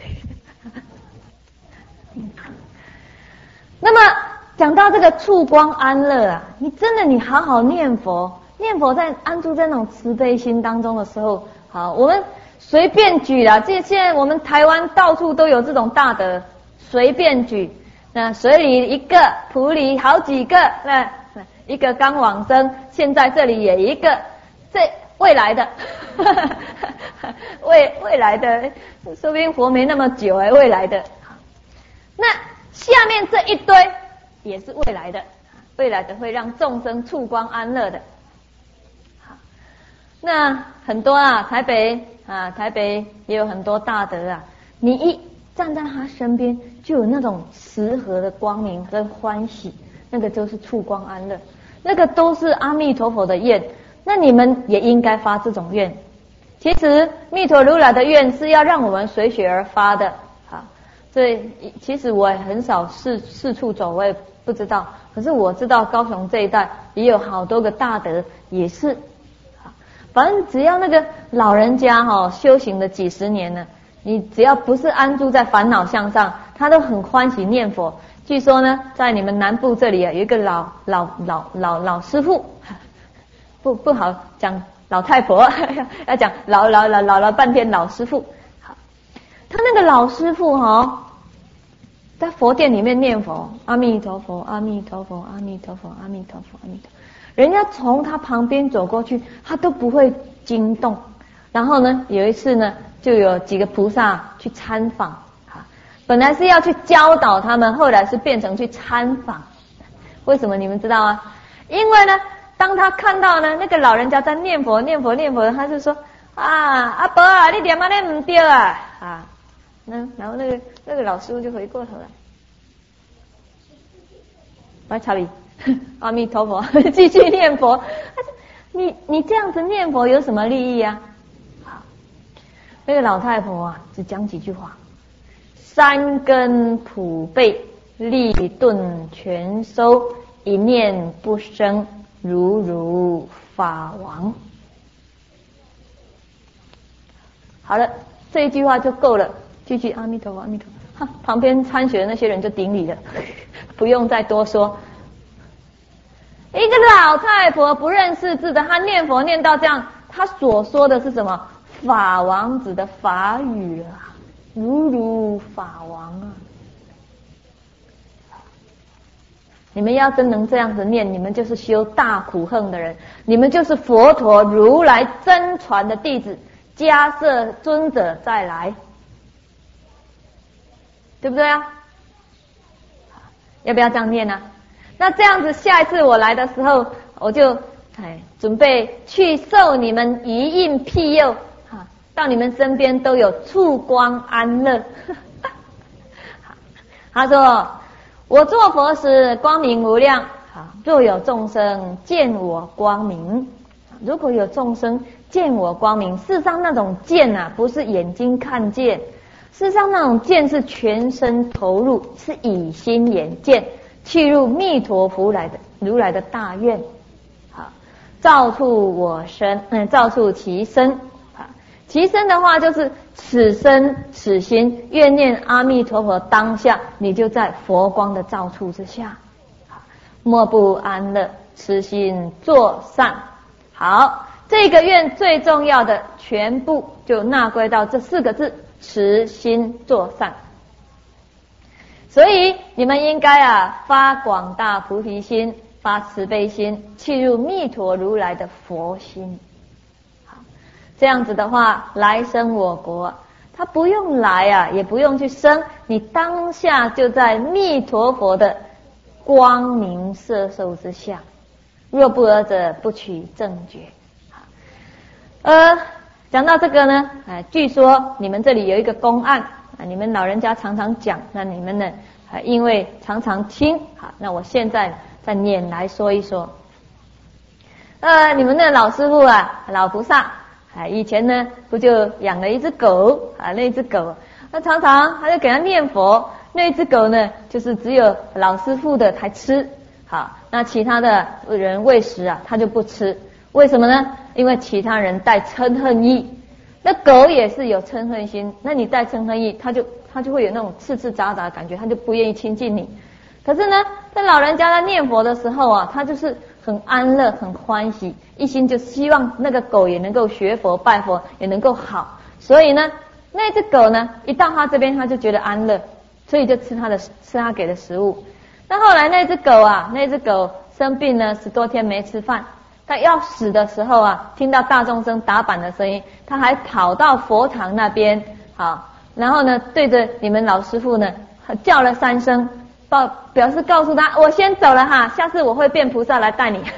那么讲到这个处光安乐啊，你好好念佛，念佛在安住在那种慈悲心当中的时候，好，我们随便举啦，现在我们台湾到处都有这种大德，随便举，那水里一个，普里好几个，那一个刚往生，现在这里也一个，这未来的，未来的，说不定活没那么久未来的。那下面这一堆也是未来的，未来的会让众生处光安乐的。那很多台北也有很多大德啊，你一站在他身边，就有那种慈和的光明跟欢喜，那个就是处光安乐，那个都是阿弥陀佛的愿，那你们也应该发这种愿。其实弥陀如来的愿是要让我们随学而发的，这其实我也很少四处走，我也不知道，可是我知道高雄这一带也有好多个大德也是，反正只要那个老人家修行了几十年了，你只要不是安住在烦恼相上，他都很欢喜念佛。据说呢，在你们南部这里有一个老师傅，不好讲老太婆，要讲老了半天老师傅。好，他那个老师傅在佛殿里面念佛，阿弥陀佛，阿弥陀佛，阿弥陀佛，阿弥陀佛，阿弥陀佛。人家从他旁边走过去，他都不会惊动。然后呢，有一次呢，就有几个菩萨去参访，本来是要去教导他们，后来是变成去参访。为什么你们知道吗？因为呢，当他看到呢那个老人家在念佛，他就说阿伯啊，你念那不对啊然后那个老师傅就回过头来，来查理，阿弥陀佛，继续念佛。你这样子念佛有什么利益啊？那个老太婆只讲几句话：三根普被，利钝全收，一念不生，如法王。好了，这一句话就够了。继续阿弥陀佛，阿弥陀佛。旁边参学的那些人就顶礼了，不用再多说。一个老太婆不认识字的，她念佛念到这样，她所说的是什么？法王子的法语啊，如法王啊。你们要真能这样子念，你们就是修大苦恨的人，你们就是佛陀如来真传的弟子，迦叶尊者再来，对不对啊？要不要这样念呢？那这样子，下一次我来的时候，我就准备去受你们一应庇佑，到你们身边都有处光安乐。他说：我作佛时光明无量，若有众生见我光明，如果有众生见我光明，事实上那种见不是眼睛看见，事实上那种见是全身投入，是以心眼见，去入弥陀佛如来的大愿，照触我身，照触其身。其身的话就是此身此心，愿念阿弥陀佛，当下你就在佛光的照触之下，莫不安乐，慈心作善。好，这个愿最重要的全部就纳归到这4个字：慈心作善。所以你们应该发广大菩提心，发慈悲心，契入弥陀如来的佛心。这样子的话，来生我国，他不用来也不用去生，你当下就在弥陀佛的光明摄受之下。若不尔者，不取正觉。讲到这个呢，据说你们这里有一个公案，你们老人家常常讲，那你们呢，因为常常听，那我现在再念来说一说。你们的老师傅老菩萨， 以前呢不就养了一只狗啊，那只狗，那常常他就给他念佛，那只狗呢就是只有老师傅的才吃，好，那其他的人喂食啊，他就不吃。为什么呢？因为其他人带嗔恨意，那狗也是有嗔恨心，那你带嗔恨意，它就会有那种刺刺扎扎的感觉，它就不愿意亲近你。可是呢，在老人家在念佛的时候啊，他就是很安乐很欢喜，一心就希望那个狗也能够学佛拜佛，也能够好。所以呢，那只狗呢一到他这边他就觉得安乐，所以就吃他给的食物。那后来那只狗生病了10多天没吃饭，他要死的时候啊，听到大众生打板的声音，他还跑到佛堂那边，好，然后呢对着你们老师傅呢叫了3声，表示告诉他我先走了哈，下次我会变菩萨来带你。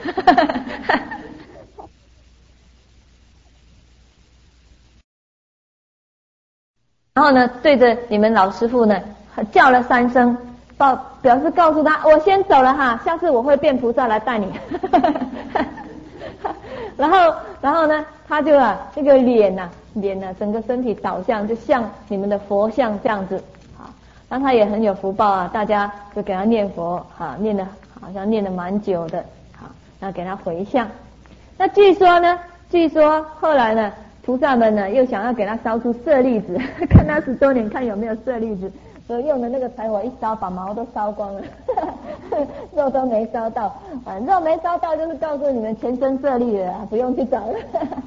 然后呢对着你们老师傅呢叫了3声，表示告诉他我先走了哈，下次我会变菩萨来带你。然后呢他就这个脸整个身体倒向就像你们的佛像这样子，好，那他也很有福报啊，大家就给他念佛，好，好像念得蛮久的，好，那给他回向。那据说后来呢菩萨们呢又想要给他烧出舍利子，看他10多年看有没有舍利子，所以用的那个柴火一烧把毛都烧光了，肉都没烧到，肉没烧到就是告诉你们全身舍利了，不用去找了。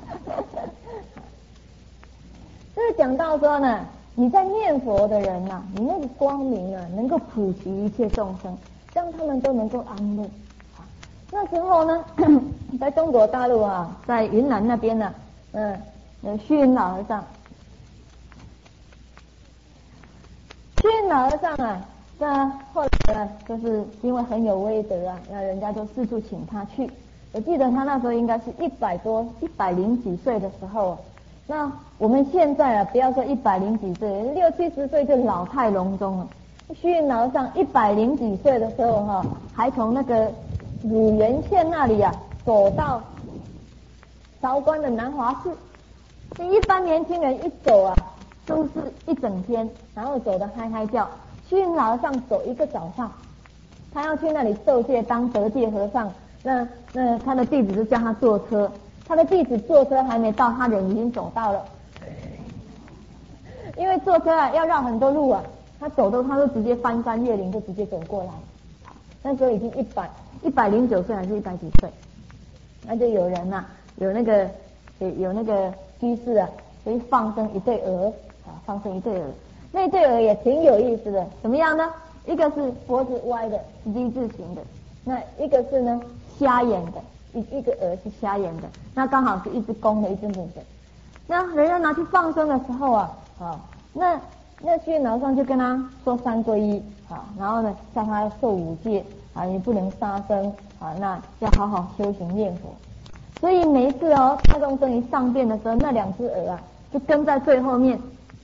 这是讲到说呢，你在念佛的人啊，你那个光明啊能够普及一切众生，让他们都能够安乐。那时候呢在中国大陆啊，在云南那边呢虚云老和尚啊，那后来呢就是因为很有威德啊，那人家就四处请他去。我记得他那时候应该是100几岁的时候，那我们现在啊不要说100几岁，60、70岁就老态龙钟了。虚云老和尚100几岁的时候还从那个乳源县那里走到韶关的南华寺。一般年轻人一走都是一整天，然后走得嗨嗨叫。虚云老和尚走1个早上，他要去那里受戒当得戒和尚。那他的弟子就叫他坐车，他的弟子坐车还没到，他人已经走到了。因为坐车要绕很多路他都直接翻山越岭就直接走过来。那时候已经109岁还是100几岁，那就有人有那个居士所以放生一对鹅那一对鹅也挺有意思的。怎么样呢？一个是脖子歪的 Z 字形的，那一个是呢瞎眼的，一个鹅是瞎眼的，那刚好是一只公的一只母的。那人家拿去放生的时候那虚云老和尚就跟他说3皈依然后呢叫他受5戒你不能杀生那要好好修行念佛。所以每一次大众生一上殿的时候，那2只鹅就跟在最后面，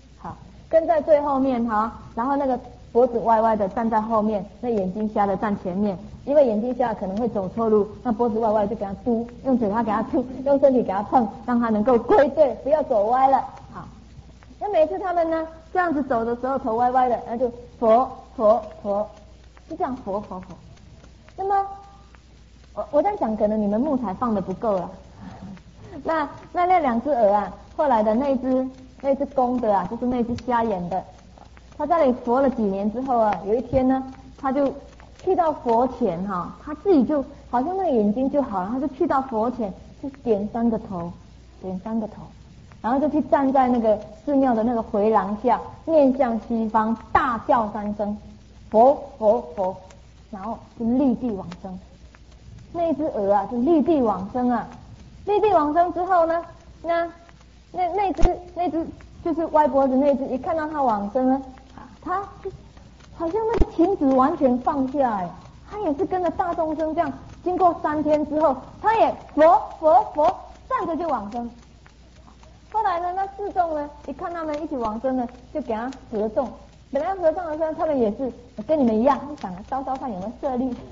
然后那个脖子歪歪的站在后面，那眼睛瞎的站前面，因为眼睛瞎可能会走错路，那脖子歪歪就给他嘟，用嘴巴给他吐，用身体给他碰，让他能够归队，不要走歪了。好，那每次他们呢这样子走的时候，头歪歪的，那就佛，就这样佛。那么我在想，可能你们木材放的不够了。那2只鹅后来的那只公的就是那只瞎眼的，他在那里佛了几年之后有一天呢，他就去到佛前他自己就好像那个眼睛就好了，他就去到佛前就点3个头，然后就去站在那个寺庙的那个回廊下，面向西方大叫3声佛，然后就立地往生。那只鹅就立地往生立地往生之后呢，那只就是歪脖子那只，一看到他往生呢，他好像那个情子完全放下他也是跟着大众生这样，经过3天之后，他也佛站着就往生。后来呢，那4众呢一看他们一起往生呢，就给他合众。本来合众的时候，他们也是跟你们一样，想烧看有没有舍利。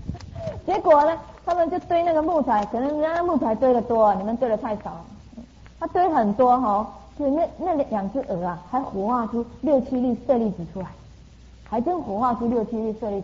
结果呢，他们就堆那个木材，可能人家木材堆得多你们堆得太少， 它堆很多哈，所以那2只鹅啊，还活化出6、7粒舍利子出来，还真活化出6、7粒舍利子。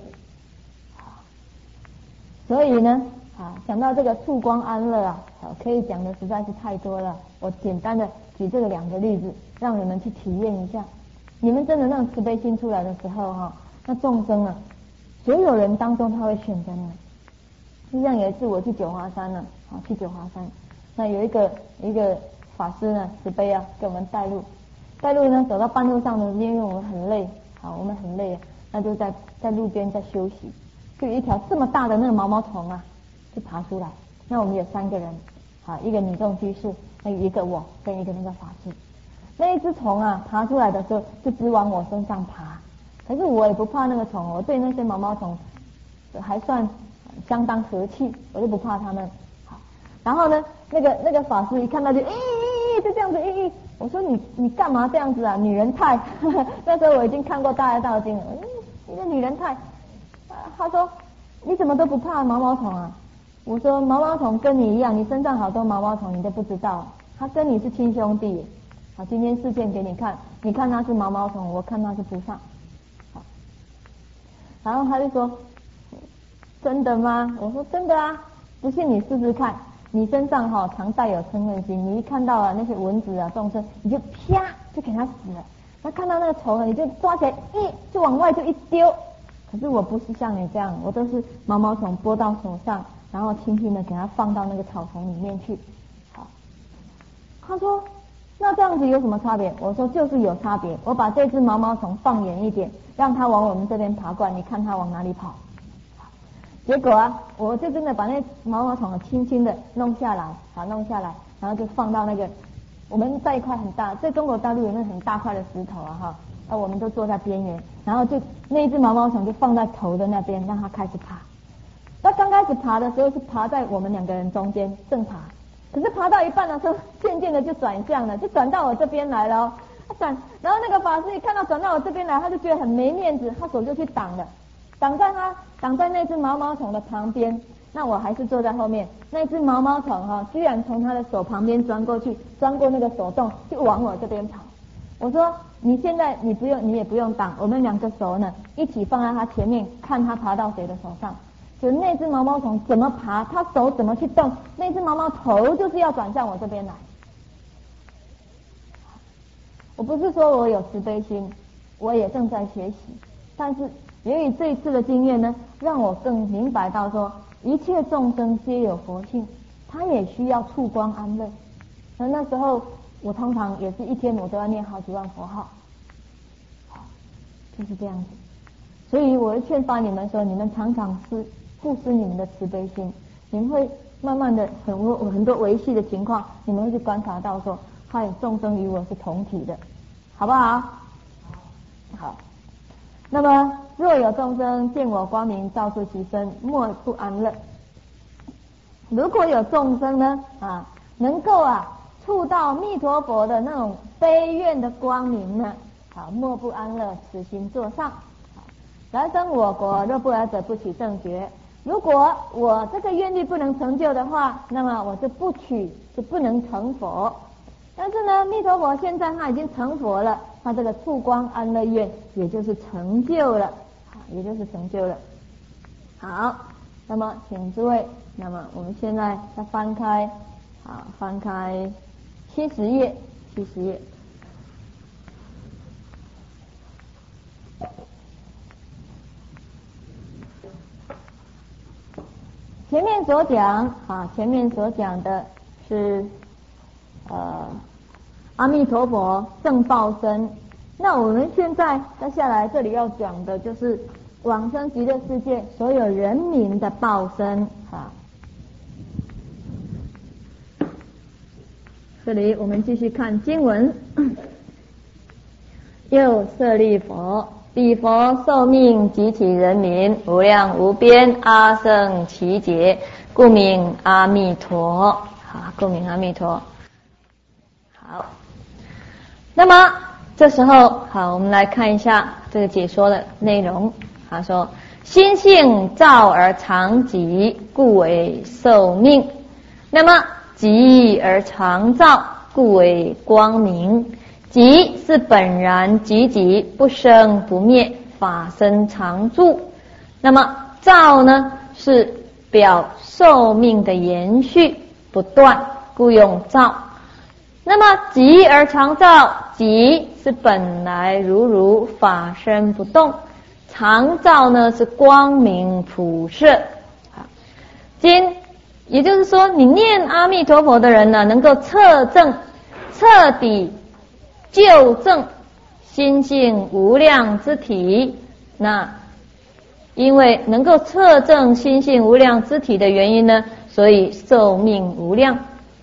所以呢，讲到这个处光安乐啊，可以讲的实在是太多了。我简单的举这个2个例子，让你们去体验一下。你们真的让慈悲心出来的时候哈，那众生啊，所有人当中他会选择你。就像有一次我去九华山呢，去九华山，那有一个法师呢，慈悲啊，给我们带路呢，走到半路上呢，因为我们很累，我们很累，那就在路边在休息，就有一条这么大的那个毛毛虫啊，就爬出来。那我们有3个人，一个女众居士，那一个我跟一个那个法师。那一只虫啊，爬出来的时候就直往我身上爬，可是我也不怕那个虫，我对那些毛毛虫还算相当和气，我就不怕他们。好，然后呢，那个法师一看到就就这样子我说你干嘛这样子啊，女人态那时候我已经看过《大爱道经》了，你的女人态。他说你怎么都不怕毛毛虫啊？我说毛毛虫跟你一样，你身上好多毛毛虫你都不知道，他跟你是亲兄弟。好，今天示现给你看，你看他是毛毛虫，我看他是菩萨。好，然后他就说真的吗？我说真的啊，不信你试试看，你身上常带有嗔恨心，你一看到那些蚊子啊众生，你就啪就给他死了。那看到那个虫呢，你就抓起来就往外就一丢。可是我不是像你这样，我都是毛毛虫拨到手上，然后轻轻的给它放到那个草丛里面去。好，他说那这样子有什么差别？我说就是有差别，我把这只毛毛虫放远一点，让它往我们这边爬过来，你看它往哪里跑。结果啊，我就真的把那毛毛虫轻轻的弄下来，然后就放到那个我们在一块很大，在中国大陆有那很大块的石头啊我们都坐在边缘，然后就那一只毛毛虫就放在头的那边，让它开始爬。那刚开始爬的时候是爬在我们2个人中间正爬，可是爬到一半的时候，渐渐的就转向了，就转到我这边来了。然后那个法师一看到转到我这边来，他就觉得很没面子，他手就去挡了，挡在那只毛毛虫的旁边。那我还是坐在后面，那只毛毛虫居然从他的手旁边钻过去，钻过那个手洞，就往我这边跑。我说你现在你也不用挡，我们2个手呢一起放在他前面，看他爬到谁的手上。就那只毛毛虫怎么爬，他手怎么去动，那只毛毛头就是要转向我这边来。我不是说我有慈悲心，我也正在学习，但是由于这一次的经验呢，让我更明白到说，一切众生皆有佛性，他也需要处光安乐。那时候我通常也是一天我都要念好几万佛号，就是这样子。所以我会劝发你们说，你们常常布施你们的慈悲心，你们会慢慢的很多维系的情况，你们会去观察到说，嗨，众生与我是同体的，好不好？好。那么若有众生见我光明照出其身，莫不安乐。如果有众生呢能够触到弥陀佛的那种悲愿的光明呢，莫不安乐，此心作上。来生我国若不尔者，不取正觉。如果我这个愿力不能成就的话，那么我就不取，就不能成佛。但是呢，弥陀佛现在他已经成佛了，他这个处光安乐愿也就是成就了，好，那么请诸位，那么我们现在再翻开70页。前面所讲的是阿弥陀佛正报身。那我们现在接下来这里要讲的就是往生极乐世界所有人民的报身这里我们继续看经文。又舍利弗，彼佛寿命及其人民无量无边，阿僧祇劫，故名阿弥陀。故名阿弥陀。好，那么这时候我们来看一下这个解说的内容。他说心性照而常寂，故为寿命。那么寂而常照故为光明。即是本然寂寂，不生不灭，法身常住。那么照呢，是表寿命的延续不断，故用照。那么寂而常照，寂是本来如法身不动，常照呢是光明普摄。今也就是说，你念阿弥陀佛的人呢，能够彻底究证心性无量之体。那因为能够彻证心性无量之体的原因呢，所以寿命无量。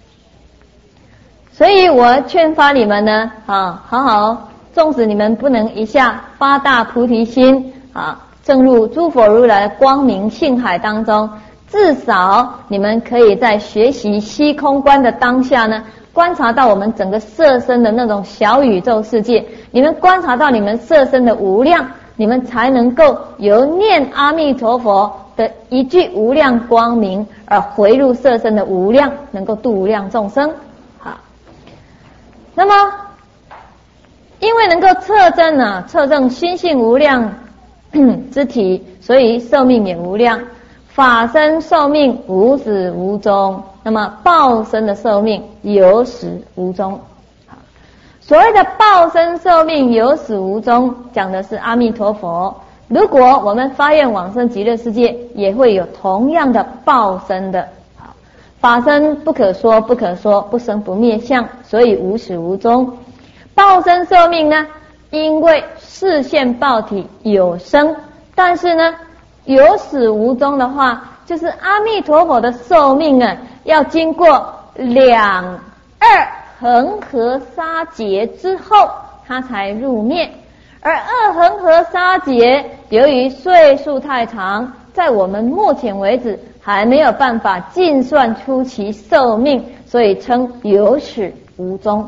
所以我劝发你们呢，好好，纵使你们不能一下发大菩提心证入诸佛如来的光明性海当中，至少你们可以在学习虚空观的当下呢，观察到我们整个色身的那种小宇宙世界，你们观察到你们色身的无量，你们才能够由念阿弥陀佛的一句无量光明而回入色身的无量，能够度无量众生。好，那么因为能够测证心性无量之体，所以寿命也无量。法身寿命无始无终，那么报身的寿命有始无终。所谓的报身寿命有始无终，讲的是阿弥陀佛。如果我们发愿往生极乐世界，也会有同样的报身的。法身不可说，不生不灭相，所以无始无终。报身寿命呢，因为视现报体有生，但是呢有始无终的话，就是阿弥陀佛的寿命呢，要经过2、2恒河沙劫之后，它才入灭。而2恒河沙劫由于岁数太长，在我们目前为止还没有办法计算出其寿命，所以称有始无终。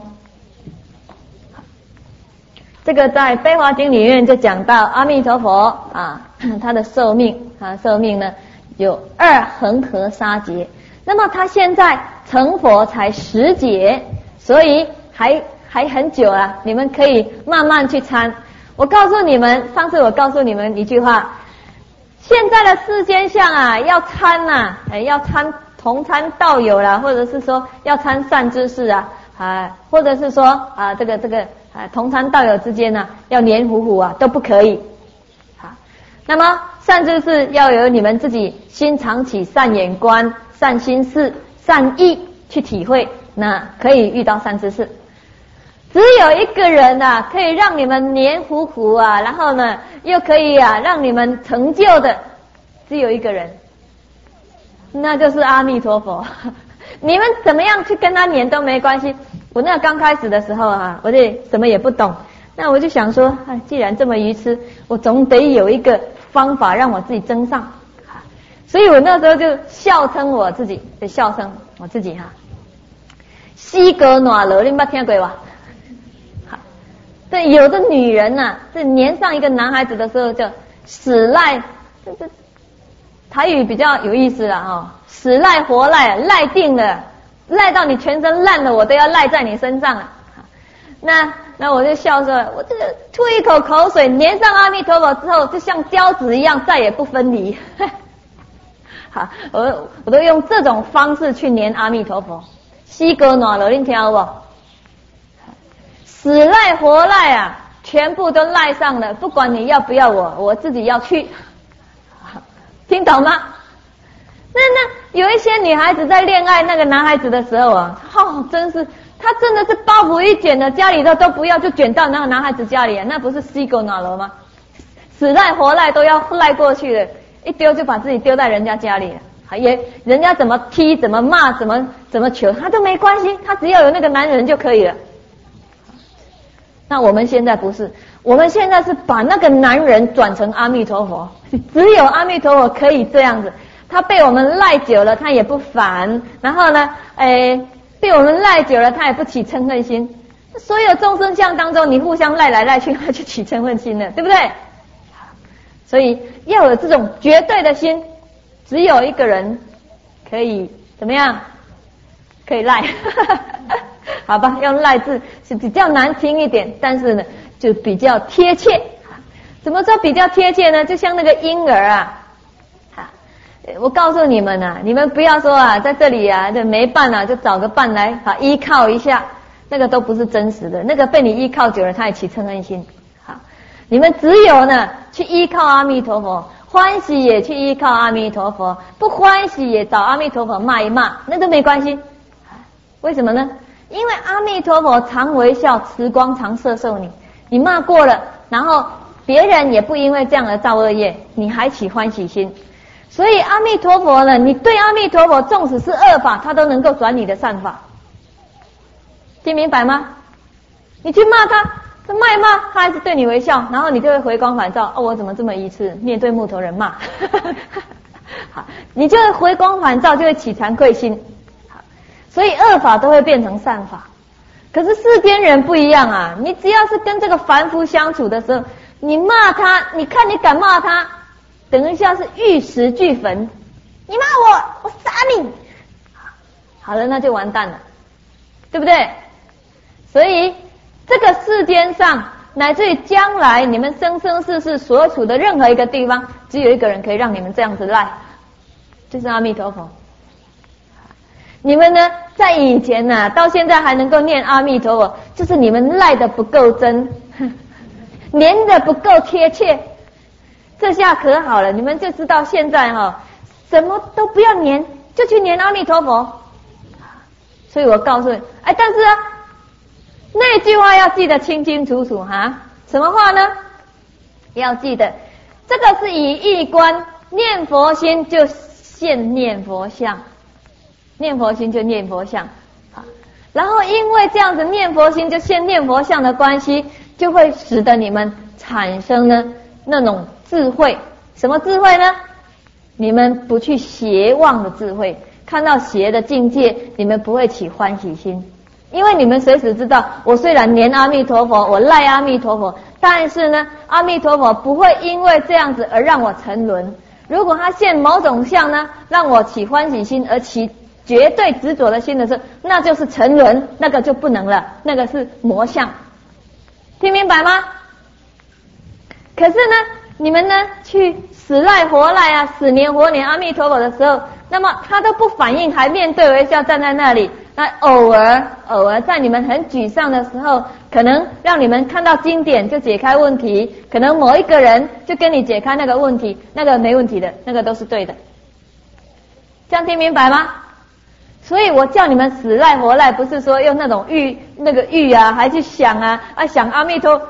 这个在《悲华经》里面就讲到阿弥陀佛他的寿命呢有2恒河沙劫。那么他现在成佛才10劫，所以还很久啊，你们可以慢慢去参。我告诉你们，上次我告诉你们一句话，现在的世间相要参要参同参道友啦，或者是说要参善知识或者是说这个同参道友之间要黏糊糊都不可以。那么善知识要由你们自己心常起善眼观、善心事、善意去体会，那可以遇到善知识。只有一个人可以让你们黏糊糊然后呢又可以让你们成就的，只有一个人，那就是阿弥陀佛。你们怎么样去跟他黏都没关系。我那刚开始的时候我就什么也不懂，那我就想说既然这么愚痴，我总得有一个方法让我自己增上。所以我那时候就笑称我自己西格暖楼，你们听过吧？对，有的女人在黏上一个男孩子的时候就死赖，这台语比较有意思了死赖活赖，赖定了，赖到你全身烂了，我都要赖在你身上了。那我就笑说，我这个吐一口口水黏上阿弥陀佛之后，就像胶质一样再也不分离。好，我都用这种方式去黏阿弥陀佛。西格暖了，你听好不？死赖活赖全部都赖上了，不管你要不要我自己要去。听懂吗？那有一些女孩子在恋爱那个男孩子的时候真是她真的是包袱一卷的，家里的都不要，就卷到那个男孩子家里那不是西狗哪楼吗？死赖活赖都要赖过去了，一丢就把自己丢在人家家里了，人家怎么踢怎么骂怎么求他都没关系，他只要有那个男人就可以了。那我们现在不是，我们现在是把那个男人转成阿弥陀佛，只有阿弥陀佛可以这样子。他被我们赖久了他也不烦，然后呢被我们赖久了他也不起嗔恨心。所有众生相当中，你互相赖来赖去，他就起嗔恨心了，对不对？所以要有这种绝对的心，只有一个人可以怎么样？可以赖好吧，用赖字是比较难听一点，但是呢就比较贴切。怎么说比较贴切呢？就像那个婴儿啊，我告诉你们啊，你们不要说啊，在这里啊，这没伴啊，就找个伴来依靠一下，那个都不是真实的，那个被你依靠久了，他也起嗔恨心。好，你们只有呢去依靠阿弥陀佛，欢喜也去依靠阿弥陀佛，不欢喜也找阿弥陀佛骂一骂，那都没关系。为什么呢？因为阿弥陀佛常微笑，慈光常摄受你，你骂过了，然后别人也不因为这样而造恶业，你还起欢喜心。所以阿弥陀佛呢，你对阿弥陀佛纵使是恶法，他都能够转你的善法。听明白吗？你去骂他，他骂一骂，他还是对你微笑，然后你就会回光返照。我怎么这么愚痴，面对木头人骂？好，你就会回光返照，就会起惭愧心。好，所以恶法都会变成善法。可是世间人不一样啊，你只要是跟这个凡夫相处的时候，你骂他，你看你敢骂他，等一下是玉石俱焚。你骂我杀你。好了，那就完蛋了，对不对？所以这个世间上，乃至于将来你们生生世世所处的任何一个地方，只有一个人可以让你们这样子赖，就是阿弥陀佛。你们呢，在以前呢，到现在还能够念阿弥陀佛，就是你们赖的不够真，念的不够贴切。这下可好了，你们就知道现在什么都不要念，就去念阿弥陀佛。所以我告诉你，但是啊，那句话要记得清清楚楚哈。什么话呢？要记得，这个是以意观，念佛心就现念佛相，念佛心就念佛相。然后因为这样子念佛心就现念佛相的关系，就会使得你们产生呢那种智慧。什么智慧呢？你们不去邪妄的智慧，看到邪的境界，你们不会起欢喜心。因为你们随时知道，我虽然念阿弥陀佛，我赖阿弥陀佛，但是呢，阿弥陀佛不会因为这样子而让我沉沦。如果他现某种相呢，让我起欢喜心而起绝对执着的心的时候，那就是沉沦，那个就不能了，那个是魔相。听明白吗？可是呢，你们呢去死赖活赖啊，死念活念阿弥陀佛的时候，那么他都不反应，还面对微笑站在那里。那偶尔在你们很沮丧的时候，可能让你们看到经典就解开问题，可能某一个人就跟你解开那个问题，那个没问题的，那个都是对的。这样听明白吗？所以我叫你们死赖活赖，不是说用那种欲啊，还去想想阿弥陀。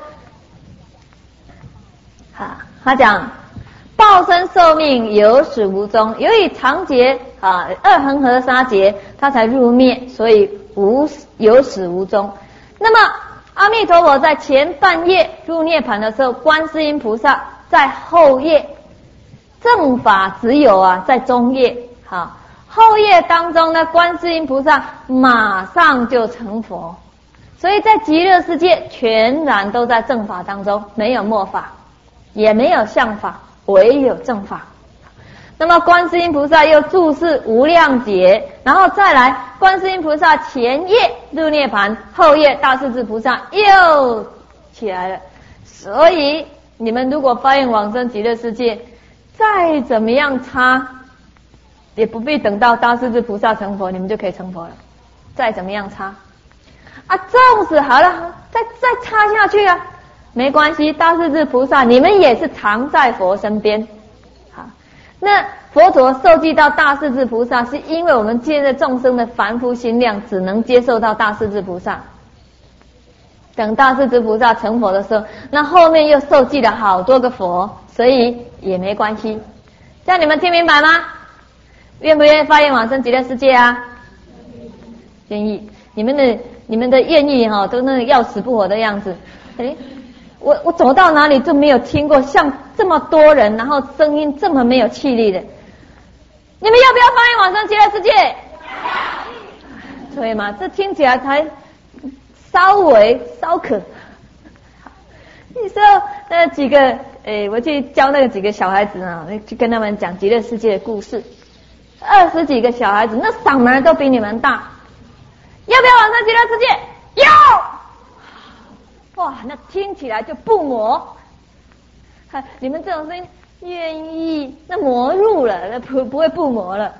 他讲报身寿命有始无终，由于长劫二恒河沙劫，他才入灭，所以有始无终。那么阿弥陀佛在前半夜入涅盘的时候，观世音菩萨在后夜，正法只有在中夜。后夜当中呢，观世音菩萨马上就成佛，所以在极乐世界全然都在正法当中，没有末法，也没有相法，唯有正法。那么观世音菩萨又住世无量劫，然后再来观世音菩萨前夜入涅盘，后夜大势至菩萨又起来了。所以你们如果发愿往生极乐世界，再怎么样差，也不必等到大势至菩萨成佛，你们就可以成佛了。再怎么样差纵使好了，再差下去没关系，大势至菩萨你们也是常在佛身边。那佛陀受记到大势至菩萨，是因为我们现在众生的凡夫心量只能接受到大势至菩萨。等大势至菩萨成佛的时候，那后面又受记了好多个佛，所以也没关系。这样你们听明白吗？愿不愿意发愿往生极乐世界啊？愿意。你们的愿意都那个要死不活的样子。我走到哪里就没有听过像这么多人，然后声音这么没有气力的。你们要不要发愿往生极乐世界？对吗？这听起来才稍微稍可。你说那几个我去教那个几个小孩子去跟他们讲极乐世界的故事，20几个小孩子，那嗓门都比你们大。要要不要往生极乐世界？要。哇，那听起来就不魔。你们这种声音愿意，那魔入了，那不会不魔了。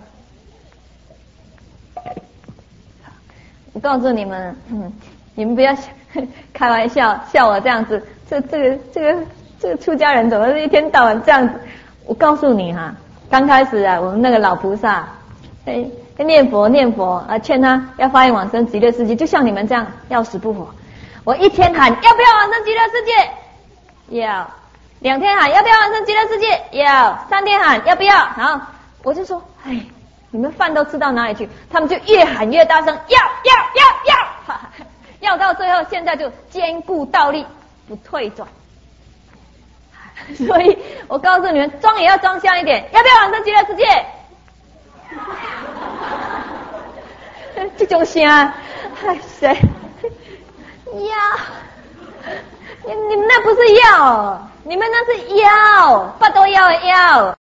我告诉你们，你们不要开玩笑，笑我这样子。这个出家人怎么一天到晚这样子？我告诉你哈，刚开始啊，我们那个老菩萨，念佛啊，劝他要发愿往生极乐世界，就像你们这样要死不活。我一天喊要不要往生极乐世界？要。2天喊要不要往生极乐世界？要。3天喊要不要？然后我就说，你们饭都吃到哪里去？他们就越喊越大声，要到最后，现在就坚固倒立，不退转。所以我告诉你们，装也要装像一点，要不要往生极乐世界？这种声，谁？要，你们那不是要，你们那是要，不都要的要。